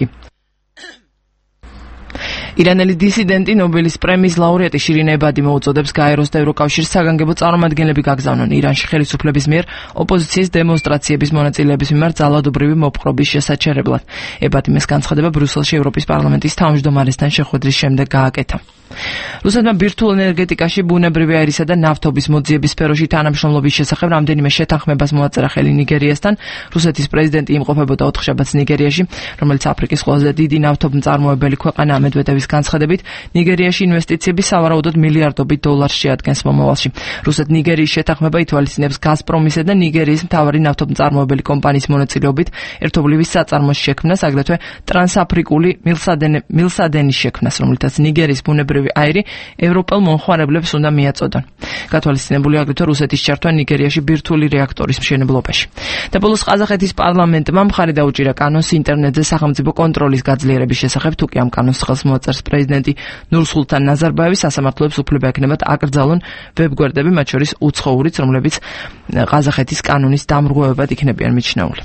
ირანელი დისიდენტი ნობელის პრემიის ლაურეატი შირინ ებადი მოუწოდებს გაეროს და ევროკავშირის საგანგებო წარმომადგენლები გაგზავნონ ირანში ხელისუფლების მიერ ოპოზიციის დემონსტრაციების მონაწილეების მიმართ ძალადობრივი მოპყრობის შესაჩერებლად. ებადი მის განცხადება ბრიუსელში ევროპის პარლამენტის თავმჯდომარესთან შეხვედრის შემდეგ გააკეთა. რუსეთმა ბირთვულ ენერგეტიკაში ბუნებრივი აირისა და ნავთობის მოძიების სფეროში თანამშრომლობის შესახებ რამდენიმე შეთანხმებას მოაწერა ხელი ნიგერიასთან. რუსეთის პრეზიდენტი იმყოფებოდა 4 შაბათს ნიგერიაში, რომელიც აფრიკის ყველაზე დიდი ნავთობმწარმოებელი ქვეყანაა. მედვედევის განცხადებით, ნიგერიაში ინვესტიციები სავარაუდოდ მილიარდობით დოლარს შეადგენს მომავალში. რუსეთ-ნიგერიის შეთანხმება ითვალისწინებს გაზპრომისა და ნიგერიის მთავარი ნავთობმწარმოებელი კომპანიის მონაწილეობით ერთობლივი საწარმოს შექმნას, აგრეთვე ტრანსაფრიკული მილსადენის შექმნას, რომლითაც ნიგერიის ბუნებრივი აირი ევროპელ მომხმარებლებს უნდა მიაწოდონ. გათვალისწინებულია აგრეთვე რუსეთის ჩართვა ნიგერიაში ბირთვული რეაქტორის მშენებლობაში. და ბოლოს ყაზახეთის პარლამენტმა მხარი დაუჭირა კანონს ინტერნეტზე სახელმწიფო კონტროლის გაძლიერების შესახებ. თუ კი ამ კანონს ხელს მოაწერს პრეზიდენტი ნურსულთან ნაზარბაევი, სასამართლოებს უფლება ექნებათ აკრძალონ ვებგვერდები, მათ შორის უცხოურიც, რომლებიც ყაზახეთის კანონის დამრღვევებად იქნებიან მიჩნეული.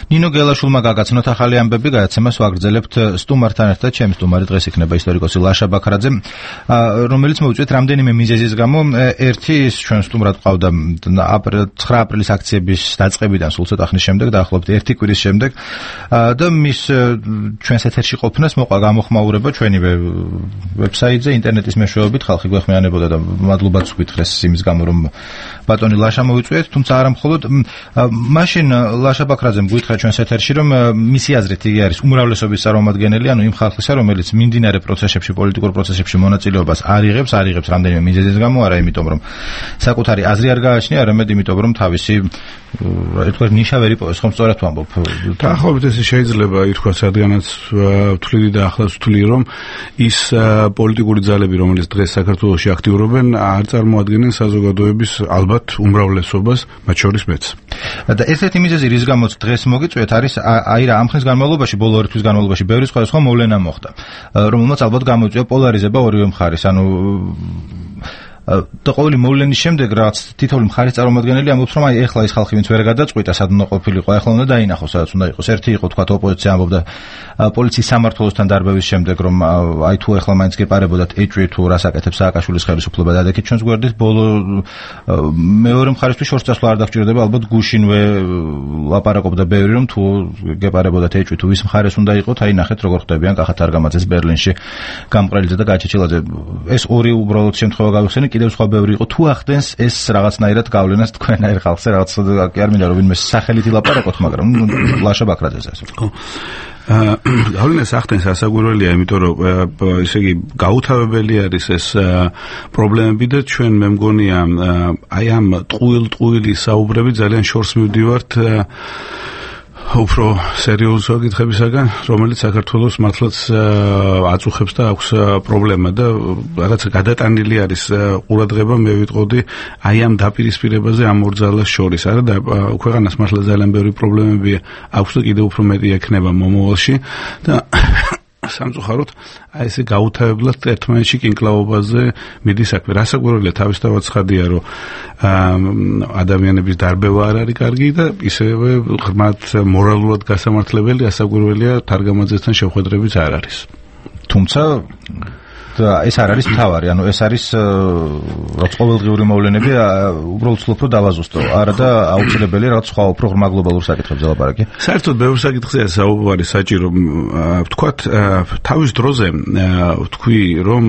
ნინო გელაშვილმა გაგაცნოთ ახალი ამბები, გადაცემას ვაგრძელებთ სტუმართან ერთად. ჩემი სტუმარი დღეს იქნება ისტორიკოსი ლაშა ბაქრაძე, რომელიც მოვუწვიეთ რამდენიმე მიზეზის გამო. ერთი ის ჩვენ სტუმრად ყავდა 9 აპრილის აქციების დაწყებიდან სულ ცოტა ხნის შემდეგ, დაახლოებით 1 კვირის შემდეგ და მის ჩვენს ეთერში ყოფნას მოყვა გამოხმაურება ჩვენივე ვებსაიტზე, ინტერნეტის მეშვეობით ხალხი გვეხმიანებოდა და მადლობაც ვკითხეს იმის გამო, რომ ბატონი ლაშა მოვუწვიეთ, თუმცა არა მხოლოდ მაშინ ლაშა ბაქრაძემ გითხრა ჩვენს ეთერში, რომ მისი აზრით იგი არის უმრავლესობის წარმომადგენელი, ანუ იმ ხალხისა, რომელიც მიმდინარე პროცესებში, პოლიტიკურ პროცესებში მონაწილეობას არ იღებს რამდენიმე მიზეზის გამო, არა იმიტომ, რომ საკუთარი აზრი არ გააჩნია, არამედ იმიტომ, რომ თავისი ეთქვათ ნიშა ვერ იპოვეს, ხომ სწორად ვამბობ? დაახლოებით ესე შეიძლება ითქვას, რადგანაც ვთვლიდი და ახლაც ვთვლი, რომ ის პოლიტიკური ძალები, რომელიც დღეს საქართველოში აქტიურობენ, არ წარმოადგენენ საზოგადოების ალბათ უმრავლესობას, მათ შორის მეც. და ერთ-ერთი მიზეზი, რის გამოც დღეს მოგიწვიეთ, არის აი რა ამ ხნის განმავლობაში, ბოლო 2 თვის განმავლობაში ბევრი სხვადასხვა მოვლენა მოხდა, რომელმაც ალბათ გამოიწვია პოლარიზება ორივე მხარეს, ანუ და ყოველი მოვლენის შემდეგ რაც თითოეული მხარის წარმომადგენელი ამბობს, რომ აი ეხლა ის ხალხი ვინც ვერ გადაწყვიტა სად უნდა ყოფილიყო, ეხლა უნდა დაინახოს, სადაც უნდა იყოს. ერთი იყო თქვა ოპოზიცია ამბობდა პოლიციის სამმართველოსთან დარბევის შემდეგ, რომ აი თუ ეხლა მაინც გეპარებოდათ ეჭვი თუ რას აკეთებს სააკაშვილის ხელისუფლება, დადექით ჩვენს გვერდით. ბოლო მეორე მხარისთვის შორს წასვლა არ დაგჭირდება, ალბათ გუშინვე ლაპარაკობდა ბევრი, რომ თუ გეპარებოდათ ეჭვი თუ ვის მხარეს უნდა იყოთ, აი ნახეთ როგორ ხდებიან კახათ არგამაძეს ბერლინში, გამყრელიძე და გაჩეჩილაძე. ეს ორი უბრალოდ შემთხვევა გავიხსენე, კიდევ სხვა ბევრი იყო. თუ ახდენს ეს რაღაცნაირად გავლენას თქვენაერ ხალხზე, რაღაც კი არ მინდა რომ ვინმე სახელით ილაპარაკოთ, მაგრამ ლაშა ბაქრაძეზე ასე. ხო. გავლენას ახდენს ასაგვირველია, იმიტომ რომ ესე იგი გაუთავებელი არის ეს პრობლემები და ჩვენ მე მგონია აი ამ ტყუილ-ტყუილი საუბრები ძალიან შორს მივდივართ უფრო სერიოზულ საკითხებისაგან, რომელიც საქართველოს მართლაც აწუხებს და აქვს პრობლემა და რაღაც გადატანილი არის ყურადღება, მე ვიტყოდი აი ამ დაპირისპირებაზე ამ ორ ძალას შორის. არა და ქვეყანას მართლა ძალიან ბევრი პრობლემები აქვს და კიდევ უფრო მეტი ექნება მომავალში და სამწუხაროდ აი ესე გაუთავებლად ერთმანეთში კინკლაობაზე მიდის საქმე. რასაკვირველია, თავისთავად ცხადია, რომ ადამიანების დარბევა არ არის კარგი და ისევე ღრმად მორალურად გასამართლებელი ასაკვირველია თარგამაძესთან შეხვედრებიც არ არის. თუმცა და ეს არ არის მთავარი, ანუ ეს არის რაც ყოველდღიური მოვლენები, უბრალოდ ვცდილობ რომ დავაზუსტო. არა და აუცილებელია რაღაც სხვა უფრო ღრმა გლობალურ საკითხებზე ლაპარაკი. საერთოდ ბევრ საკითხზეა საუბარი საჭირო. ვთქვათ, თავის დროზე ვთქვი, რომ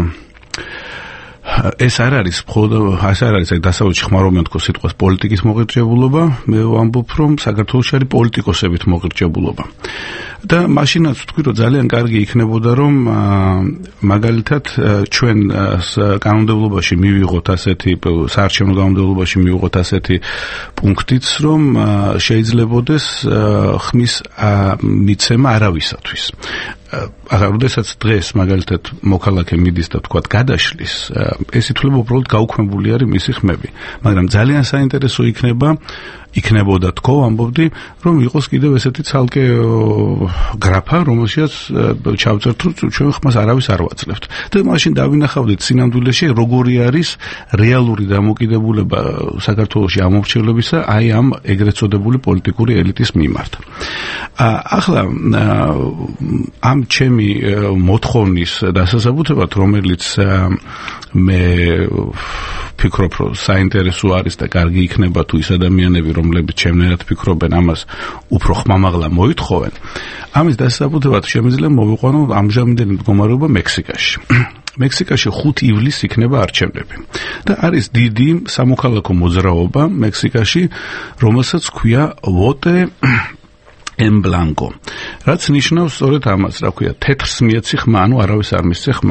ეს არ არის დასავლეთში ხმარობენ თქო სიტყვას პოლიტიკის მოღირჭებულობა, მე ვამბობ, რომ საქართველოში არის პოლიტიკოსებით მოღირჭებულობა. და მაშინაც ვთქვი, რომ ძალიან კარგი იქნებოდა, რომ მაგალითად ჩვენ კანონმდებლობაში მივიღოთ ასეთი საარჩევნო კანონმდებლობაში მივიღოთ ასეთი პუნქტიც, რომ შეიძლებოდეს ხმის მიცემა არავისათვის. აღარ როდესაც დღეს მაგალითად მოქალაქე მიდის და თქვათ გადაშლის, ეს ითვლება უბრალოდ გაუქმებული არის მისი ხმები. მაგრამ ძალიან საინტერესო იქნებოდა თქო, ამბობდი, რომ იყოს კიდევ ესეთი ცალკე გრაფა, რომელშიც ჩავწერთ, რომ ჩვენ ხმას არავის არ ვაძლევთ. და მაშინ დავინახავდით სინამდვილეში როგორი არის რეალური დამოკიდებულება საქართველოში ამორჩევლებისა აი ამ ეგრეთ წოდებული პოლიტიკური ელიტის მიმართ. ახლა ამ ჩემი მოთხოვნის დასასაბუთებად, რომელიც მე ფიქრობ, რომ საინტერესო არის და კარგი იქნება თუ ის ადამიანები, რომლებიც ჩემნაირად ფიქრობენ, ამას უფრო ხმამაღლა მოითხოვენ. ამის დასაბუთებად შემიძლია მოვიყვანო ამჟამინდელი მდგომარეობა მექსიკაში. მექსიკაში 5 ივლისს იქნება არჩევნები და არის დიდი სამოქალაქო მოძრაობა მექსიკაში, რომელსაც ქვია vote en blanco. რაც ნიშნავს სწორედ ამას, რა ქვია, თეთრს მიეცი ხმა, ანუ არავის არ მისცე ხმა.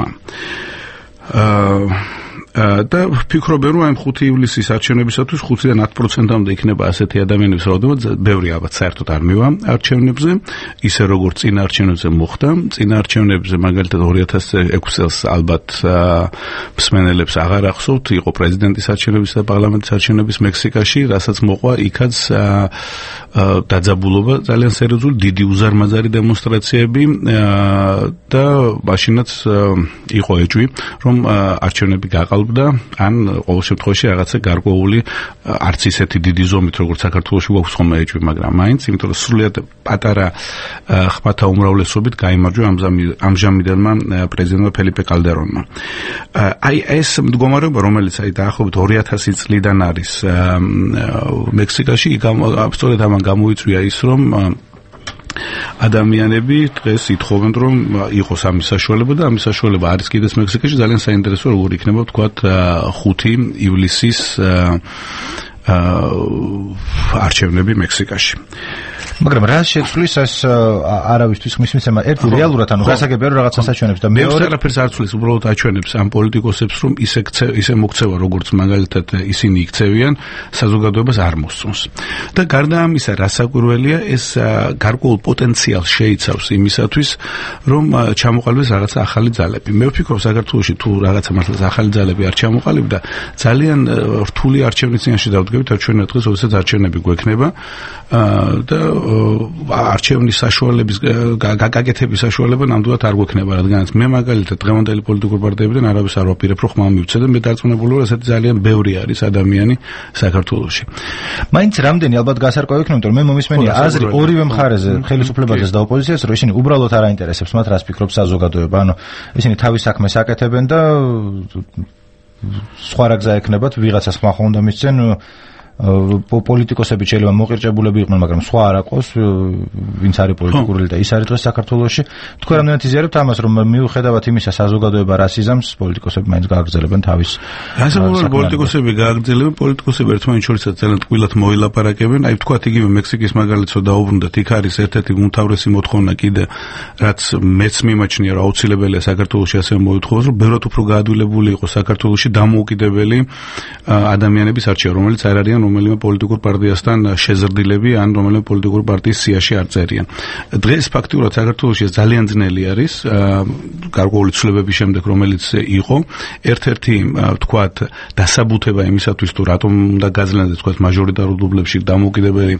და ფიქრობენ, რომ ამ 5 ივლისის არჩევნებისათვის 5-დან 10%-მდე იქნება ასეთი ადამიანების რაოდენობა, ბევრი ალბათ საერთოდ არ მივა არჩევნებზე, ისე როგორც წინა არჩევნებზე მოხდა. წინა არჩევნებზე მაგალითად 2006 წელს ალბათ მსმენელებს აღარ ახსოვთ, იყო პრეზიდენტის არჩევნების და პარლამენტის არჩევნების მექსიკაში, რასაც მოყვა იქაც დაძაბულობა, ძალიან სერიოზული, დიდი უზარმაზარი დემონსტრაციები და მაშინაც იყო ეჭვი, რომ არჩევნები გაყალბება არსებობდა, ან ყოველ შემთხვევაში რაღაცა გარკვეული არც ისეთი დიდი ზომით, როგორც საქართველოში გვაქვს ხოლმე ეჭვი, მაგრამ მაინც, იმიტომ რომ სრულიად პატარა ხმათა უმრავლესობით გაიმარჯვა ამჟამიდელმა პრეზიდენტმა ფელიპე კალდერონმა. აი ეს მდგომარეობა, რომელიც დაახლოებით 2000 წლიდან არის მექსიკაში, სწორედ ამან გამოიწვია ის, რომ ადამიანები დღეს ითხოვენ, რომ იყოს ამის საშუალება და ამის საშუალება არის კიდეც მექსიკაში. ძალიან საინტერესო როგორ იქნება ვთქვათ 5 ივლისის არჩევნები მექსიკაში. მაგრამ რა შეცვლის ეს არავისთვის ხმის მიცემა ერთი რეალურად ანუ გასაგებია რომ რაღაცას აჩვენებს და მეორე არაფერს არ ცვლის, უბრალოდ აჩვენებს ამ პოლიტიკოსებს რომ ისე მოქცევა როგორც მაგალითად ისინი იქცევიან საზოგადოებას არ მოსწონს. და გარდა ამისა რასაკვირველია ეს გარკვეულ პოტენციალს შეიცავს იმისათვის რომ ჩამოყალიბდეს რაღაცა ახალი ძალები. მე ვფიქრობ საქართველოში თუ რაღაცა მართლაც ახალი ძალები არ ჩამოყალიბდა ძალიან რთული არჩევნის წინაშე დავდგებით ჩვენ დღეს როდესაც არჩევნები გვექნება და არჩევნის საშუალების გაკეთების საშუალება ნამდვილად არ გვექნება, რადგანაც მე მაგალითად დღევანდელი პოლიტიკური პარტიებიდან არავის არ ვაპირებ, რომ ხმა მივცე და მე დარწმუნებული ვარ, ესეთი ძალიან ბევრი არის ადამიანი საქართველოში. მაინც რამდენი ალბათ გასარკვევი იქნება, იმიტომ რომ მე მომისმენია აზრი ორივე მხარეზე, ხელისუფლებასაც და ოპოზიციას, რომ ისინი უბრალოდ არ აინტერესებს მათ რას ფიქრობს საზოგადოება, ანუ ისინი თავის საქმეს აკეთებენ და სხვა რა გზა ექნებათ, ვიღაცას ხმა ხო უნდა მისცენ პოლიტიკოსები შეიძლება მოყირჭებულები იყვნენ, მაგრამ სხვა არ აყოს, ვინც არის პოლიტიკური და ის არის დღეს საქართველოში. თქვენ რამდენად იზიარებთ ამას, რომ მიუხედავად იმისა საზოგადოება რას იზამს, პოლიტიკოსები მაინც გააგრძელებენ თავის საქმიანობას. პოლიტიკოსები გააგრძელებენ, პოლიტიკოსები ერთმანეთს შორისაც ძალიან ტყუილად მოილაპარაკებენ. აი ვთქვათ იგივე მექსიკის მაგალითს დაუბრუნდათ, იქ არის ერთ-ერთი უმთავრესი მოთხოვნა კიდე, რაც მეც მიმაჩნია, რომ აუცილებელია საქართველოში ასევე მოითხოვოს, რომ ბევრად უფრო გაადვილებული იყოს საქართველოში დამოუკიდებელი ადამიანების არჩევა, რომელიც არ არიან რომელიმე პოლიტიკურ პარტიასთან შეზრდილები ან რომელიმე პოლიტიკურ პარტიის სიაში არ წერიან. დღეს ფაქტიურად საქართველოში ძალიან ძნელი არის გარკვეული ცვლილებების შემდეგ, რომელიც იყო ერთ-ერთი ვთქვათ დასაბუთება იმისათვის თუ რატომ უნდა გაძლიერდეს ვთქვათ მაჟორიტარულ დუბლებში დამოუკიდებელი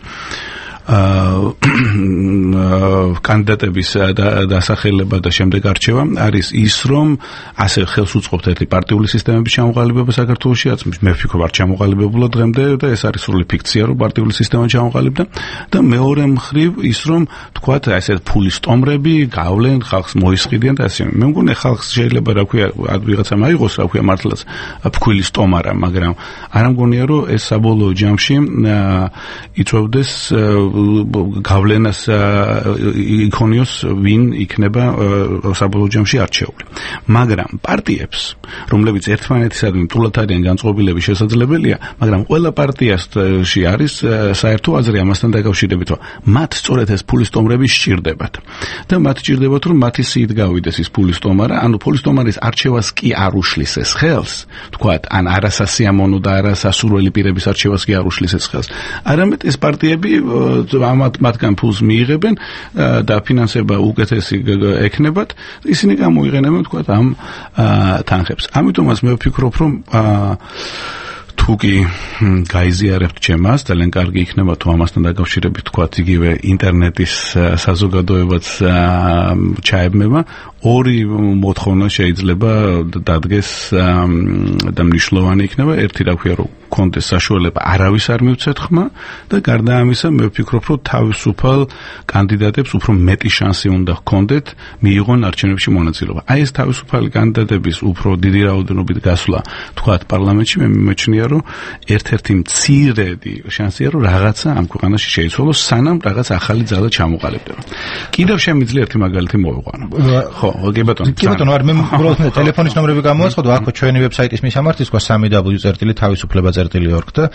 კანდიდატების დასახელება და შემდეგ არჩევა არის ის, რომ ასე ხელს უწყობთ ერთი პარტიული სისტემების ჩამოყალიბება საქართველოში, რაც მე ვფიქრობ არ ჩამოყალიბებულა დღემდე და ეს არის სრული ფიქცია, რომ პარტიული სისტემა ჩამოყალიბდა და მეორე მხრივ ის, რომ თქვათ ესე ფულის სტომრები გავლენ ხალხს მოისყიდიან და ასე. მე მგონია ხალხს შეიძლება რა ქვია ვიღაცა მაიღოს რა ქვია მართლაც ფქვილი სტომარა, მაგრამ არ მგონია რომ ეს საბოლოო ჯამში იწვევდეს გავლენას იქონიოს ვინ იქნება საბოლოო ჯამში არჩეული. მაგრამ პარტიებს, რომლებიც ერთმანეთისადმი თულად არიან განწყობილები შესაძლებელია, მაგრამ ყველა პარტიაში არის საერთო აზრი ამასთან დაკავშირებით, რომ მათ სწორედ ეს ფულის სტომრები სჭირდებათ. და მათ სჭირდებათ, რომ მათი სიით გავიდეს ის ფულის სტომარა, ანუ ფულის სტომარის არჩევას კი არ უშლის ეს ხელს, თქვათ, ან არასასიამოვნო და არასასურველი პირების არჩევას კი არ უშლის ეს ხელს. არამედ ეს პარტიები მათგან ფულს მიიღებენ და ფინანსება უკეთესი ექნებათ, ისინი გამოიყენებენ თქვათ ამ თანხებს. ამიტომაც მე ვფიქრობ, რომ თუ კი გაიზიარებთ ჩემას, ძალიან კარგი იქნება თუ ამასთან დაკავშირებით თქვათ იგივე ინტერნეტის საზოგადოებაც ჩაებმება. ორი მოთხოვნა შეიძლება დადგეს და მნიშვნელოვანი იქნება. ერთი რა ქვია, რომ კონდეს საშუალება არავის არ მივცეთ ხმა და გარდა ამისა მე ვფიქრობ, რომ თავისუფალ კანდიდატებს უფრო მეტი შანსი უნდა ჰქონდეთ მიიღონ არჩევნებში მონაწილეობა. აი ეს თავისუფალი კანდიდატების უფრო დიდი რაოდენობით გასვლა თქვათ პარლამენტში მე მიმაჩნია, რომ ერთ-ერთი მცირედი შანსია, რომ რაღაცა ამ ქვეყანაში შეიცვალოს, სანამ რაღაც ახალი ძალა ჩამოყალიბდება. კიდევ შემიძლია ერთი მაგალითი მოვიყვანო. ხო, კი ბატონო, არ მე უბრალოდ ტელეფონის ნომრები გამოაცხადო, აქ ჩვენი ვებსაიტის მისამართი თქვა www.თავისუფლება.org და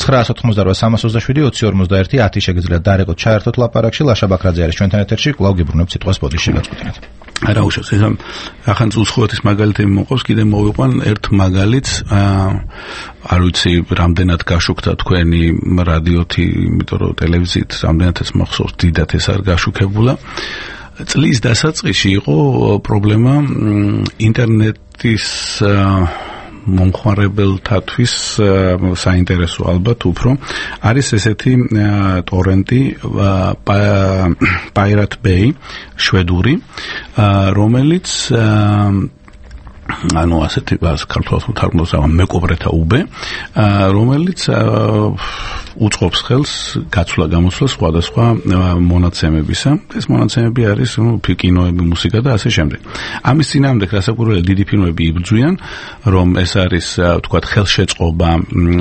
988-327-2051 შეგიძლიათ დარეკოთ ჩაერთოთ ლაპარაკში. ლაშა ბაქრაძე არის ჩვენთან ეთერში, კვლავ გიბრუნებთ სიტყვას პოდიშში გაწყვეტინეთ. არა უშავს, ეხლა ახან უცხოეთის მაგალითები მოყავს, კიდე მოვიყვან ერთ მაგალითს, არ ვიცი რამდენად გაშუქდა თქვენი რადიოთი, იმიტომ რომ ტელევიზიით რამდენადაც მახსოვს, დიდად ეს არ გაშუქებულა. წლის დასაწყისში იყო პრობლემა ინტერნეტის მომხმარებელთათვის საინტერესო ალბათ უფრო არის ესეთი ტორენტი Pirate Bay შვედური, რომელიც ანუ ასეთი ქართულად თარგმნოს მეკობრეთა უბე, რომელიც უწყობს ხელს გაცვლა-გამოცვლა სხვადასხვა მონაცემებისა. ეს მონაცემები არის კინოები, მუსიკა და ასე შემდეგ. ამის წინააღმდეგ რასაკვირველია დიდი ფილმები იბრძვიან, რომ ეს არის თქვათ ხელშეწყობა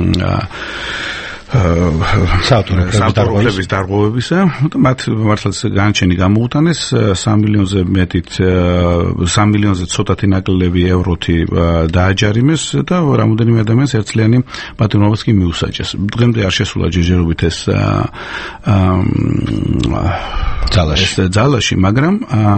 საავტორების დარღვევებისა და მათ მართლაც განაჩენი გამოუტანეს 3 მილიონზე ცოტათი ნაკლები ევროთი დააჯარიმეს და რამოდენიმე ადამიანს ერთწლიანი პატიმრობაც კი მიუსაჯეს. დღემდე არ შესულა ჯერჯერობით ეს ძალაში, მაგრამ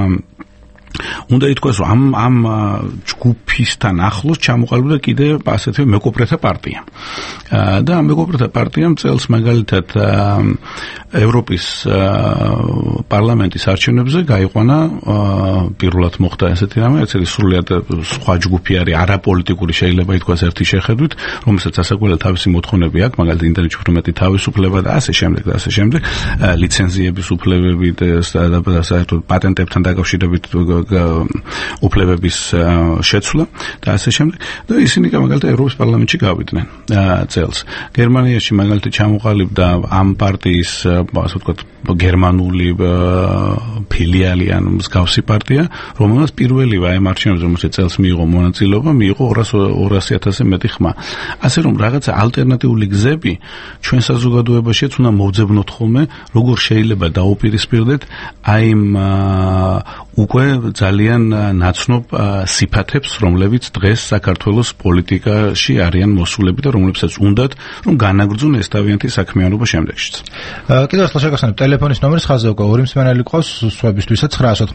უნდა ითქვას, რომ ამ ჯგუფისთან ახლოს ჩამოყალიბდა კიდე ასეთი მეკობრეთა პარტია. და ამ მეკობრეთა პარტიამ წელს მაგალითად ევროპის პარლამენტის არჩევნებზე გაიყვანა პირველად მოხდა ესეთი რამე, ესეთი სრულიად სხვა ჯგუფი არის, არაპოლიტიკური შეიძლება ითქვას ერთი შეხედვით, რომელსაც ასაკვლელი თავისი მოთხოვნები აქვს, მაგალითად ინტერნეტში უფრო მეტი თავისუფლება და ასე შემდეგ და ასე შემდეგ, ლიცენზიების უფლებები და საერთოდ პატენტებთან დაკავშირებით უფლებების შეცვლა და ასე შემდეგ და ისინი მაგალითად ევროპის პარლამენტში გავიდნენ წელს. გერმანიაში მაგალითად ჩამოყალიბდა ამ პარტიის ასე ვთქვათ გერმანული ფილიალი ან მსგავსი პარტია, რომელსაც პირველივე ამ არჩევნებზე რომელსაც წელს მიიღო მონაწილეობა, მიიღო 200,000-ზე მეტი ხმა. ასე რომ რაღაცა ალტერნატიული გზები ჩვენ საზოგადოებაშიც უნდა მოვძებნოთ ხოლმე, როგორ შეიძლება დაუპირისპირდეთ აი იმ უკვე ძალიან ნაცნობ სიფათებს, რომლებიც დღეს საქართველოს პოლიტიკაში არიან მოსულები და რომლებსაც უნდათ, რომ განაგრძონ ეს თავიანთი საქმიანობა შემდეგშიც. კიდევ ერთხელ შეგახსენებ ტელეფონის ნომერს ხაზზე უკვე 2 მსმენელი ყავს, სხვებისთვისაც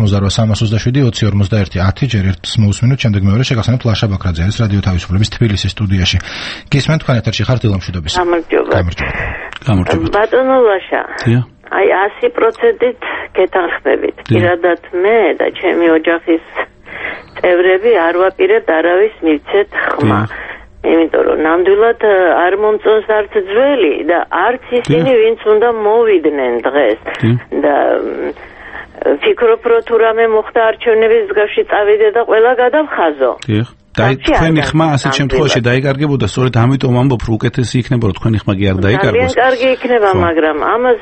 988-321-10 ჯერ ერთს მოусმინოთ, შემდეგ მეორე შეგახსენებთ ლაშა ბაქრაძე არის რადიო თავისუფლების თბილისის სტუდიაში. გისმენთ თქვენ ეთერში ხართ დილამშვიდობის. გამარჯობა. ბატონო ლაშა. აი 100%-ით გეთანხმებით. პირადად მე და ჩემი ოჯახის წევრები არ ვაპირებთ არავის მივცეთ ხმა. იმიტომ რომ ნამდვილად არ მომწონს არც ძველი და არც ისინი ვინც უნდა მოვიდნენ დღეს. და ფიქრობ რომ თუ რამე მოხდა არჩევნების მსგავსი წავიდე და ყველა გადავხაზო. თქვენი ხმა ასეთ შემთხვევაში დაიკარგებოდა, სწორედ ამიტომ ამბობ, რომ უკეთესი იქნება, რომ თქვენი ხმა კი არ დაიკარგოს. ძალიან კარგი იქნება, მაგრამ ამას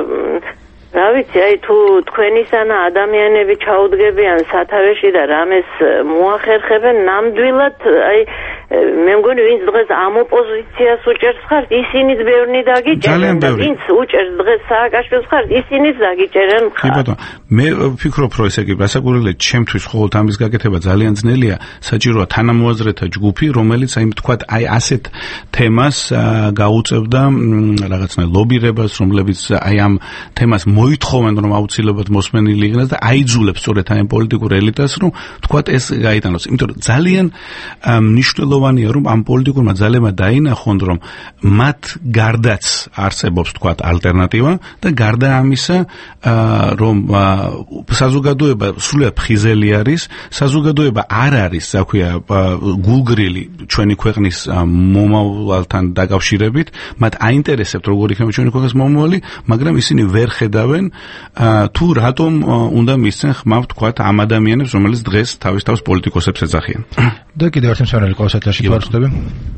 რა ვიცი, აი თუ თქვენისანა ადამიანები ჩაუდგებიან სათავეში და რამეს მოახერხებენ, ნამდვილად აი მე მგონი ვინც დღეს ამ ოპოზიციას უჭერს ხართ, ისინიც ბევრნი დაგიჭერენ და ვინც უჭერს დღეს სააკაშვილს ხართ, ისინიც დაგიჭერენ ხართ. კი ბატონო, მე ვფიქრობ, რომ ესე იგი გასაკვირველია, ჩემთვის ხოლმე ამის გაკეთება ძალიან ძნელია, საჭიროა თანამოაზრეთა ჯგუფი, რომელიც აი თქვათ აი ასეთ თემას გაუწევდა რაღაცნაირ ლობირებას, რომლებიც აი ამ თემას მოითხოვენ, რომ აუცილებლად მოსმენილი იქნას და აიძულებს სწორედ აი პოლიტიკურ ელიტას, რომ თქვათ ეს გაიტანოს. იმიტომ რომ ძალიან მნიშვნელოვანია, რომ ამ პოლიტიკურმა ძალებმა დაინახონ, რომ მათ გარდაც არსებობს თქვათ ალტერნატივა და გარდა ამისა, რომ საზოგადოება სრულიად ფხიზელი არის, საზოგადოება არ არის, რა ქვია, გულგრილი ჩვენი ქვეყნის მომავალთან დაკავშირებით, მათ აინტერესებთ როგორ იქნება ჩვენი ქვეყნის მომავალი, მაგრამ ისინი ვერ ხედავენ თუ რატომ უნდა მისცენ ხმა თქვათ ამ ადამიანებს, რომელიც დღეს თავის პოლიტიკოსებს ეძახიან. და კიდევ ერთი მსმენელი ყავს ეთერში, ვარცხდები.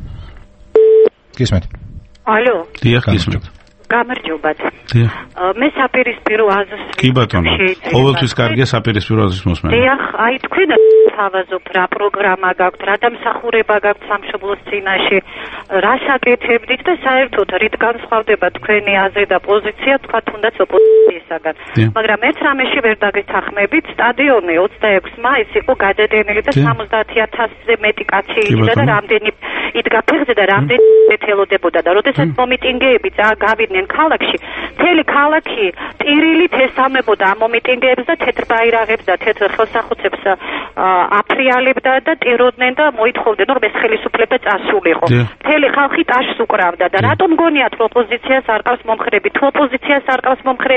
გისმენთ. ალო. დიახ, გისმენთ. გამარჯობათ. მე საპირისპირო აზრს. კი ბატონო. ყოველთვის კარგია საპირისპირო აზრის მოსმენა. დიახ, აი თქვენ თავაზობ რა პროგრამა გაქვთ, რა დამსახურება გაქვთ სამშობლოს წინაშე, რა საკეთებდით და საერთოდ რით განსხვავდება თქვენი აზრი და პოზიცია თქვა თუნდაც ოპოზიციისაგან. მაგრამ ერთ რამეში ვერ დაგეთანხმებით, სტადიონი 26 მაისს იყო გადადენილი და 70,000-ზე მეტი კაცი იდგა და რამდენი იდგა ფეხზე და რამდენი ეთელოდებოდა და როდესაც მომიტინგეები გავიდნენ ქალაქში, მთელი ქალაქი ტირილით ესალმებოდა ამ მომიტინგეებს და თეთრ ბაირაღებს და თეთრ ხელსახუცებს აფრიალებდა და ტიროდნენ და მოითხოვდნენ, რომ ეს ხელისუფლება წასულიყო. მთელი ხალხი ტაშს უკრავდა და რატომ გონიათ, რომ ოპოზიციას არ ყავს მომხრები? თუ ოპოზიციას არ ყავს მომხრები, მაშინ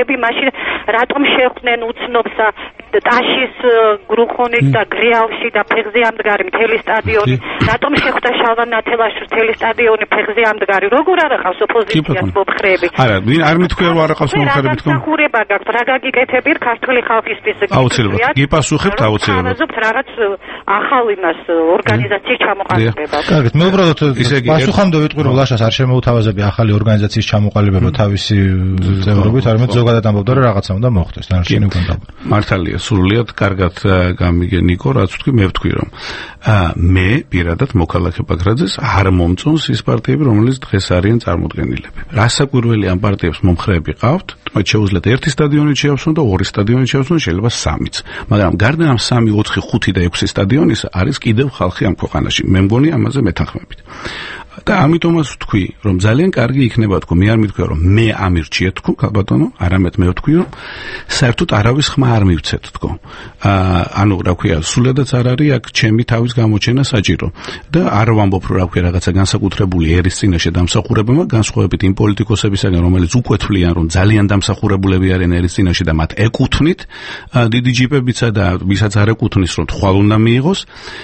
პერიოდში რატომ შეხვდნენ უცნობს ტაშის გრუხონით და გრიალში და ფეხზე ამდგარი მთელი სტადიონი, რატომ შეხვდა შალვა ნათელაშვილის მთელი სტადიონი ფეხზე ამდგარი, როგორ არ აყავს ოპოზიციას მომხრეები? არა, ვინ არ მithქვია რომ არ აყავს მომხრეები თქო? სახურება გაქვთ, რა გაგიკეთებთ ქართული ხალხისთვის? აუცილებლად. გიპასუხებთ აუცილებლად. თავაზობთ რაღაც ახალ იმას ორგანიზაციის ჩამოყალიბება. კარგით, მე უბრალოდ პასუხამდე ვიტყვი რომ ლაშას არ შემოუთავაზებია ახალი ორგანიზაციის ჩამოყალიბება თავისი ზევრობით, არამედ ზოგადად ამბობდა რომ რაღაცა უნდა მოხდეს, დანარჩენი უკვე უნდა. მართალია, სრულიად კარგად გამიგე ნიკო, რაც ვთქვი, მე ვთქვი რომ მე პირადად მოქალაქე ბაგრაძეს არ მომწონს ის პარტიები, რომელიც დღეს არიან წარმოდგენილები. რასაკვირველი ამ პარტიებს მომხრეები ყავთ, მათ შეუძლიათ ერთი სტადიონით შეავსონ და ორი სტადიონით შეავსონ, შეიძლება სამიც. მაგრამ გარდა ამ 3, 4, 5 და 6 სტადიონის არის კიდევ ხალხი ამ ქვეყანაში. მე მგონი ამაზე მეთანხმებით. და ამიტომაც ვთქვი, რომ ძალიან კარგი იქნება თქო, მე არ მithქვია რომ მე ამირჩიე თქო, ბატონო, არამედ მე ვთქვი რომ საერთოდ არავის ხმა არ მივცეთ თქო. ანუ რა ქვია, სულადაც არ არის აქ ჩემი თავის გამოჩენა საჭირო. და არ ვამბობ რომ რა ქვია რაღაცა განსაკუთრებული ერის წინაშე დამსახურებებმა, განსხვავებით იმ პოლიტიკოსებისაგან, რომელიც უკვე თვლიან რომ ძალიან დამსახურებულები არიან ერის წინაშე და მათ ეკუთვნით დიდი ჯიპებიცა და ვისაც არ ეკუთვნის რომ თვალ უნდა მიიღოს.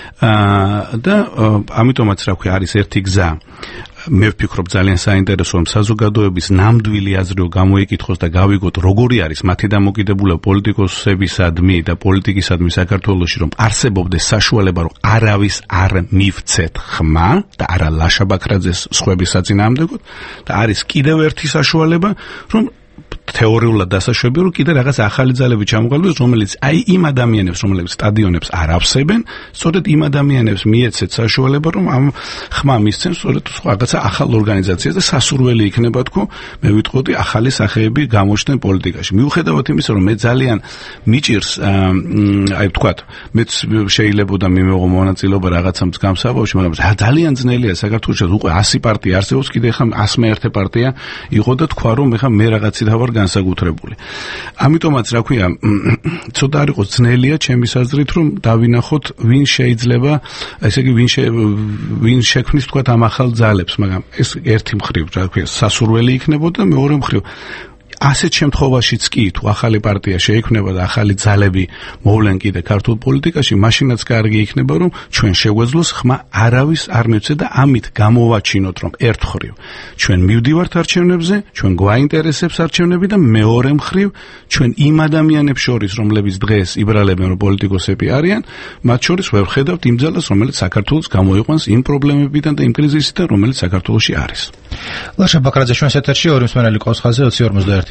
და ამიტომაც რა ქვია, არის ერთი გზა. მე ვფიქრობ ძალიან საინტერესოა რომ საზოგადოების ნამდვილი აზრი გამოიკითხოს და გავიგოთ როგორი არის მათი დამოკიდებულება პოლიტიკოსებისადმი და პოლიტიკისადმი საქართველოში, რომ არსებობდეს საშუალება რომ არავის არ მივცეთ ხმა და არა ლაშა ბაქრაძეს სხვების საწინააღმდეგოდ და არის კიდევ ერთი საშუალება რომ თეორიულად დასაშვები რომ კიდე რაღაც ახალი ძალები ჩამოყალიბდეს, რომელიც აი იმ ადამიანებს, რომლებიც სტადიონებს არ ავსებენ, სწორედ იმ ადამიანებს მიეცეთ საშუალება, რომ ამ ხმა მისცენ სწორედ რაღაცა ახალ ორგანიზაციას და სასურველი იქნება თქო, მე ვიტყოდი ახალი სახეები გამოჩნდნენ პოლიტიკაში. მიუხედავად იმისა, რომ მე ძალიან მიჭირს აი ვთქვათ, მეც შეიძლება და მიმეღო მონაწილეობა რაღაცა მსგავსებაში, მაგრამ ძალიან ძნელია საქართველოში უკვე 100 პარტია არსებობს, კიდე ხა 101 პარტია იყო და თქვა რომ ეხა მე რაღაცით ვარ განსაკუთრებული. ამიტომაც რა ქვია, ცოტა არ იყოს ძნელია ჩემის აზრით რომ დავინახოთ ვინ შეიძლება, ესე იგი ვინ შექმნის თქვა ამ ახალ ძალებს, მაგრამ ეს ერთი მხრივ რა ქვია, სასურველი იქნებოდა, მეორე მხრივ ასეთ შემთხვევაშიც კი თუ ახალი პარტია შეიქმნება და ახალი ძალები მოვლენ კიდე ქართულ პოლიტიკაში, მაშინაც კარგი იქნება რომ ჩვენ შეგვეძლოს ხმა არავის არ მივცეთ და ამით გამოვაჩინოთ რომ ერთ მხრივ ჩვენ მივდივართ არჩევნებზე, ჩვენ გვაინტერესებს არჩევნები და მეორე მხრივ ჩვენ იმ ადამიანებს შორის რომლებიც დღეს იბრალებენ რომ პოლიტიკოსები არიან, მათ შორის ვერ ხედავთ იმ ძალას რომელიც საქართველოს გამოიყვანს იმ პრობლემებიდან და იმ კრიზისიდან რომელიც საქართველოში არის. ლაშა ბაქრაძე ჩვენს ეთერში ორი მსმენელი ყავს ხაზზე 2051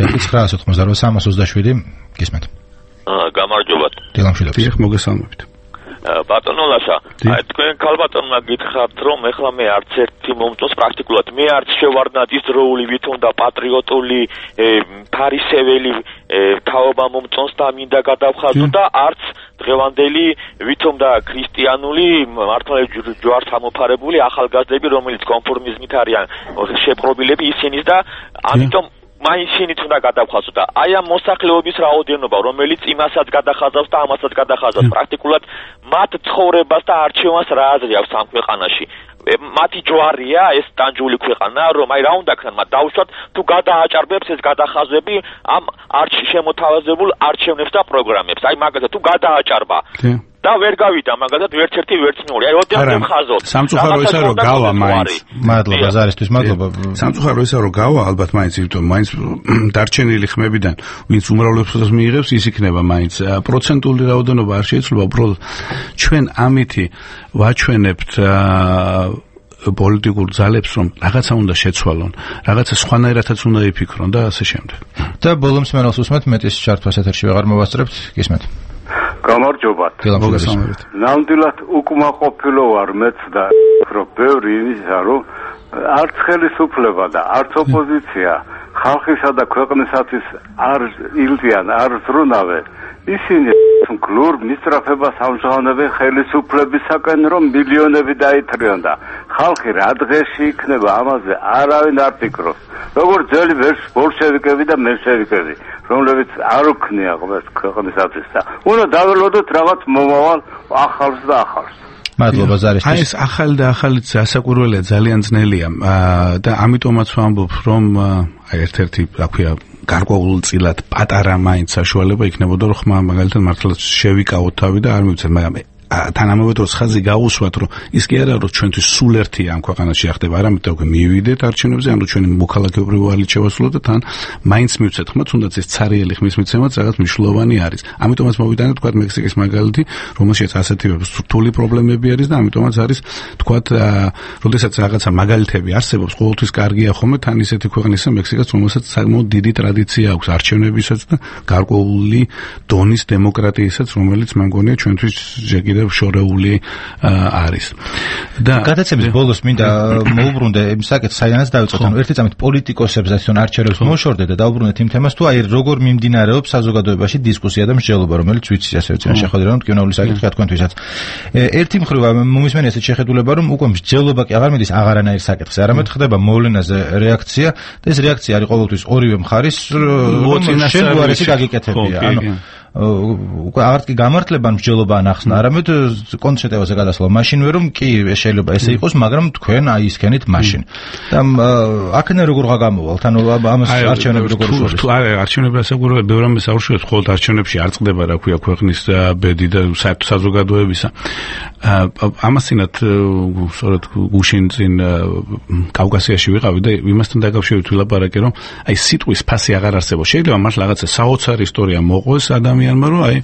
988 გისმენთ. გამარჯობათ. დილამშვიდობთ. მოგესალმებით. ბატონო ლაშა, აი თქვენ ქალბატონმა გითხრათ რომ ეხლა მე არც ერთი მომწონს პრაქტიკულად, მე არც შევარდნად ის დროული ვითომ და პატრიოტული ფარისეველი თაობა მომწონს და მინდა გადავხაზო და არც დღევანდელი ვითომ და ქრისტიანული მართლმადიდებლური ჯვარს ამოფარებული ახალგაზრდები, რომელიც კონფორმიზმით არიან შეპყრობილები ისინიც და ამიტომ მაინცინით უნდა გადავხაზო და აი ამ მოსახლეობის რაოდენობა, რომელიც იმასაც გადახაზავს და ამასაც გადახაზავს, პრაქტიკულად მათ ცხოვრებას და არჩევანს რა აზრი აქვს ამ ქვეყანაში. მათი ჯვარია ეს ტანჯული ქვეყანა, რომ აი რა უნდა ქნან, მათ დაუშვათ თუ გადააჭარბებს ეს გადახაზები ამ შემოთავაზებულ არჩევნებს და პროგრამებს. აი მაგალითად თუ გადააჭარბა და ვერ გავიდა მაგალითად ვერც ერთი ვერც მეორე. აი ოდესმე ხაზოთ. სამწუხარო ისა რომ გავა მაინც. მადლობა ზარისთვის, მადლობა. სამწუხარო ისა რომ გავა ალბათ მაინც იმიტომ მაინც დარჩენილი ხმებიდან ვინც უმრავლესობას მიიღებს ის იქნება მაინც პროცენტული რაოდენობა არ შეიძლება, უბრალოდ ჩვენ ამითი ვაჩვენებთ პოლიტიკურ ძალებს რომ რაღაცა უნდა შეცვალონ, რაღაცა სხვანაირადაც უნდა იფიქრონ და ასე შემდეგ. და ბოლომს მენელს უსმენთ, მეტის ჩართვას ეთერში ვეღარ მოვასწრებთ, გისმენთ. გამარჯობათ. ნამდვილად უკმაყოფილო ვარ მეც და რომ ბევრი იმისა რომ არც ხელისუფლება და არც ოპოზიცია ხალხისა და ქვეყნისათვის არ ილდიან, არ ზრუნავენ. ისინი გლურ მისწრაფებას ამჟღავნებენ ხელისუფლებისაკენ რომ მილიონები დაითრიონ და ხალხი რა დღეში იქნება ამაზე არავინ არ ფიქრობს. როგორც ძველი ბოლშევიკები და მენშევიკები, რომლებიც არ უქნია ქვეყნისათვის და უნდა დაველოდოთ რაღაც მომავალ ახალს და ახალს. მადლობა ზარისთვის. აი ეს ახალი და ახალიც ასაკურველია, ძალიან ძნელია და ამიტომაც ვამბობ რომ აი ერთ-ერთი რა ქვია გარკვეულწილად პატარა მაინც საშუალება იქნებოდა რომ ხმა მაგალითად მართლაც შევიკავოთ თავი და არ მივცეთ, მაგრამ თანამედროვე დროს ხაზი გაუსვათ, რომ ის კი არა რომ ჩვენთვის სულ ერთია ამ ქვეყანაში ხდება, არამედ უკვე მივიდეთ არჩევნებზე, ანუ ჩვენი მოქალაქეობრივი ვალით შევასრულოთ და თან მაინც მივცეთ ხმა, თუნდაც ეს ცარიელი ხმის მიცემაც რაღაც მნიშვნელოვანი არის. ამიტომაც მოვიტანეთ თქვა მექსიკის მაგალითი, რომელშიც ასეთი რთული პრობლემები არის და ამიტომაც არის თქვა, როდესაც რაღაცა მაგალითები არსებობს, ყოველთვის კარგია ხოლმე თან ისეთი ქვეყნისა მექსიკაც, რომელსაც საკმაოდ დიდი ტრადიცია აქვს არჩევნებისაც და გარკვეული დონის დემოკრატიასაც, რომელიც მე მგონია ჩვენთვის ჯერ შორეული არის. და გადაცემის ბოლოს მინდა მოუბრუნდე იმ საკითხს, საიდანაც დავიწყოთ, ანუ ერთი წამით პოლიტიკოსებს ასე არჩევნებს მოშორდეთ და დაუბრუნდეთ იმ თემას, თუ აი როგორ მიმდინარეობს საზოგადოებაში დისკუსია და მსჯელობა, რომელიც ვიცი ასე წინაშე შეხვედრა, რომ კინოული საკითხია თქვენთვისაც. ერთი მხრივ მომისმენი ესეთ შეხედულება, რომ უკვე მსჯელობა კი აღარ მიდის აღარანაირ საკითხზე, არამედ ხდება მოვლენაზე რეაქცია და ეს რეაქცია არის ყოველთვის ორივე მხარის შენ გვარესი გაგიკეთებია. ანუ უკვე აღარ კი გამართლება მსჯელობა ან ახსნა, არამედ კონცეპტებზე გადასვლა მაშინ ვერ რომ კი შეიძლება ესე იყოს, მაგრამ თქვენ აი ისქენით მაშინ. და აქედან როგორ გამოვალთ? ანუ ამას არჩევნები როგორ უშუალოდ? აი არჩევნები ასაგურებია, ბევრ რამეს აუშევს, ხოლმე არჩევნებში არ წყდება რა ქვია ქვეყნის ბედი და საერთო საზოგადოებისა. ამასინათ სწორედ გუშინ წინ კავკასიაში ვიყავი და იმასთან დაკავშირებით ვილაპარაკე, რომ აი სიტყვის ფასი აღარ არსებობს. შეიძლება მართლა რაღაცა საოცარი ისტორია მოყვეს ადამიანმა, რომ აი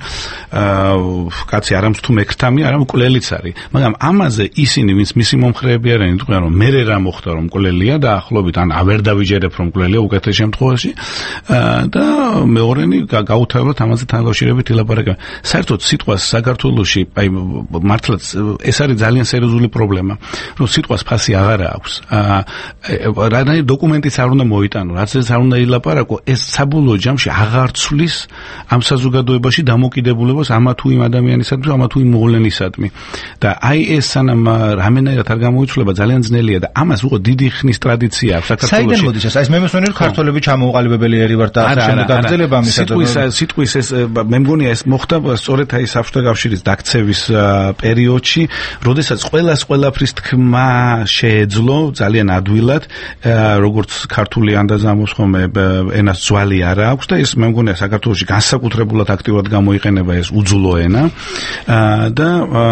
კაცი არამც თუ მექრთამი, არამ მკვლელიც არის. მაგრამ ამაზე ისინი, ვინც მისი მომხრეები არიან, იტყვიან, რომ მე რა მოხდა, რომ მკვლელია და ახლობით ან ვერ დავიჯერებ, რომ მკვლელია უკეთეს შემთხვევაში და მეორენი გაუთავებლად ამაზე თანადავშირებით ილაპარაკებენ. საერთოდ სიტყვას საქართველოში აი მართლაც ეს არის ძალიან სერიოზული პრობლემა, რომ სიტყვას ფასი აღარ აქვს. რადგან დოკუმენტიც არ უნდა მოიტანო, რაც ეს არ უნდა ილაპარაკო, ეს საბოლოო ჯამში აღარ ცვლის ამ საზოგადოებაში დამოკიდებულებას ამა თუ იმ ადამიანისადმი, ამა თუ იმ მოვლენისადმი. და აი ეს სანამ რამენერად არ გამოიცვლება, ძალიან ძნელია და ამას უყო დიდი ხნის ტრადიცია აქვს საქართველოში. საიდან მოდის ეს? აი მე მესმენია რომ ქართველები ჩამოუყალიბებელი ერი ვარ და შემდეგ გაგრძელება ამისა. სიტყვის ეს მე მგონია ეს მოხდა სწორედ აი საბჭოთა კავშირის დაქცევის პერიოდში, როდესაც ყველაფრის თქმა შეეძლო ძალიან ადვილად, როგორც ქართული ანდაზამოს ხოლმე ენას ძვალი არა აქვს და ეს მე მგონია საქართველოში განსაკუთრებულად აქტიურად გამოიყენება ეს უძულო ენა და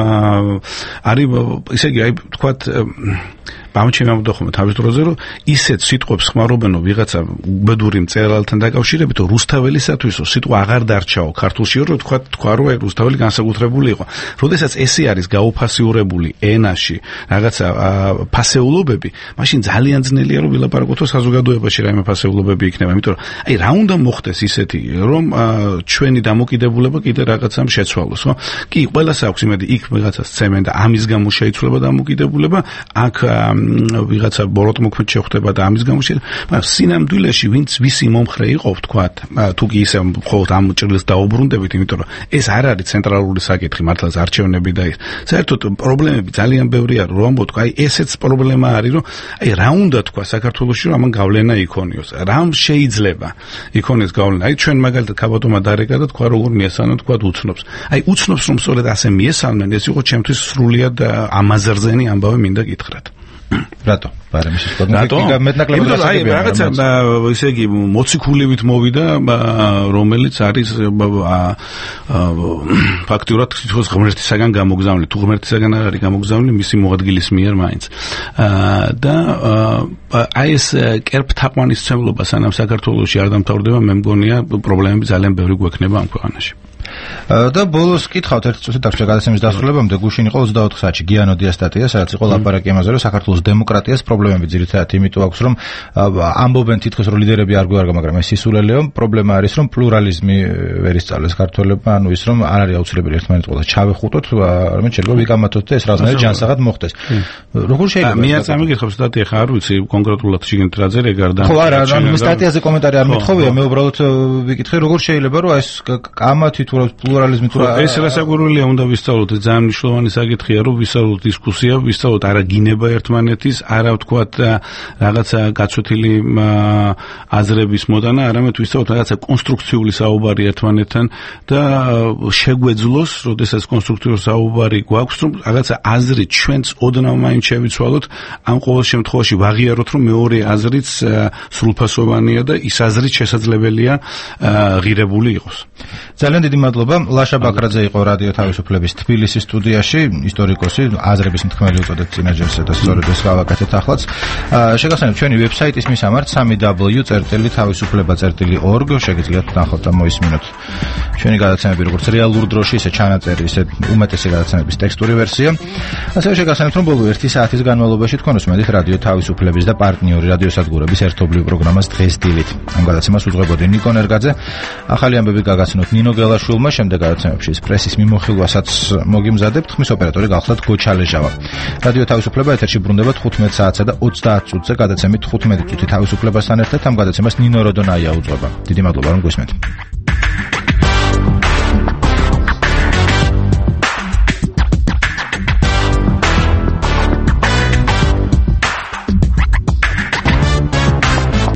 არის ისე იგი აი თქვათ ამჩემამდე ხომ თავის დროზე რომ ისეთ სიტყვებს ხმარობენო ვიღაცა უბედური მწერალთან დაკავშირებით, რომ რუსთაველისათვისო სიტყვა აღარ დარჩაო ქართულში, რომ თქვა რომ აი რუსთაველი განსაკუთრებული იყო. როდესაც ესე არის გაუფასიურებული ენაში რაღაცა ფასეულობები, მაშინ ძალიან ძნელია რომ ვილაპარაკოთო საზოგადოებაში რაიმე ფასეულობები იქნება, იმიტომ რომ აი რა უნდა მოხდეს ისეთი, რომ ჩვენი დამოკიდებულება კიდე რაღაცამ შეცვალოს, ხო? კი, ყველას აქვს იმედი იქ ვიღაცას ცემენ და ამის გამო შეიცვლება დამოკიდებულება, აქ ვიღაცა ბოროტმოქმედ შეხვდება და ამის გამო მაგრამ სინამდვილეში ვინც ვისი მომხრე იყო ვთქვათ, თუ კი ისე მხოლოდ ამ ჭრილს დაუბრუნდებით, იმიტომ რომ ეს არ არის ცენტრალური საკითხი, მართლაც არჩევნები და ის. საერთოდ პრობლემები ძალიან ბევრია, რომ ამბობ, აი ესეც პრობლემა არის, რომ აი რა უნდა თქვა საქართველოში, რომ ამან გავლენა იქონიოს. რა შეიძლება იქონიოს გავლენა? აი ჩვენ მაგალითად ქაბატონმა დარეკა და თქვა როგორ მიესალმეთ, თქვა უცნობს. აი უცნობს რომ სწორედ ასე მიესალმენ, ეს იყო ჩემთვის სრულიად ამაზრზენი ამბავი მინდა გითხრათ. რატო? ბარემის რატო? აი რაღაცა ისე იგი მოციქულივით მოვიდა, რომელიც არის ფაქტურად თვითონ ღმერთისაგან გამოგზავნილი, თუ ღმერთისაგან არ არის გამოგზავნილი, მისი მოადგილის მიერ მაინც. და აი ეს კერპთაყვანისმცემლობა სანამ საქართველოში არ დამთავრდება, მე მგონია პრობლემები ძალიან ბევრი გვექნება ამ ქვეყანაში. და ბოლოს კითხავთ ერთი წუთი დაგჭირდა გადაცემის დასრულებამდე, გუშინ იყო 24 საათში გიანოდია სტატია, სადაც იყო ლაპარაკი ამაზე, რომ საქართველოს დემოკრატიას პრობლემები ძირითადად იმიტომ აქვს, რომ ამბობენ თითქოს რომ ლიდერები არ გვარგა, მაგრამ ეს სისულელეო, პრობლემა არის, რომ პლურალიზმი ვერ ისწავლეს ქართველებმა, ანუ ის რომ არ არის აუცილებელი ერთმანეთს ყოლას ჩავეხუტოთ, არამედ შეიძლება ვიკამათოთ და ეს რაღაცნაირად ჯანსაღად მოხდეს. როგორ შეიძლება? მე არ წამიგიხებ სტატია ხარ ვიცი კონკრეტულად შეგენთ რა წერე გარდა. ხო, არა, ანუ სტატიაზე კომენტარი არ მეთხოვია, მე უბრალოდ ვიკითხე, როგორ შეიძლება რომ ეს კამათი თუ პლურალიზმი თუ ეს რასაკვირველია უნდა ვისწავლოთ, ძალიან მნიშვნელოვანი საკითხია, რომ ვისწავლოთ დისკუსია, ვისწავლოთ არა გინება ერთმანეთის, არა ვთქვათ რაღაცა გაცვეთილი აზრების მოდანა, არამედ ვისწავლოთ რაღაცა კონსტრუქციული საუბარი ერთმანეთთან და შეგვეძლოს, როდესაც კონსტრუქციული საუბარი გვაქვს, რომ რაღაცა აზრი ჩვენც ოდნავ მაინც შევიცვალოთ, ამ ყოველ შემთხვევაში ვაღიაროთ, რომ მეორე აზრიც სრულფასოვანია და ის აზრიც შესაძლებელია ღირებული იყოს. ძალიან დიდი მადლობა. ლაშა ბაქრაძე იყო რადიო თავისუფლების თბილისის სტუდიაში, ისტორიკოსი, აზრების მთქმელი უწოდეთ წინაჯერსა და სწორედ ეს გავაკეთეთ ახლაც. შეგახსენებთ ჩვენი ვებსაიტის მისამართ www.თავისუფლება.org, შეგიძლიათ ნახოთ და მოისმინოთ ჩვენი გადაცემები, როგორც რეალურ დროში, ისე ჩანაწერი, ისე უმეტესი გადაცემების ტექსტური ვერსია. ასევე შეგახსენებთ, რომ ბოლო 1 საათის განმავლობაში თქვენ უსმენთ რადიო თავისუფლების და პარტნიორი რადიოსადგურების ერთობლივ პროგრამას დღეს დილით. ამ გადაცემას უძღვებოდი ნიკო ნერგაძე. ახალი ამბები გაგაცნოთ ნინო გელაშვილმა, შემდეგ გადაცემებში პრესის მიმოხილვასაც მოგიმზადებთ. ხმის ოპერატორი გახლავთ გოჩალეჟავა. რადიო თავისუფლება ეთერში ბრუნდება 15 საათსა და 30 წუთზე, გადაცემით 15 წუთი თავისუფლებასთან ერთად ამ გადაცემას ნინო როდონაია უძღვება. დიდი მადლობა რომ გვისმენთ.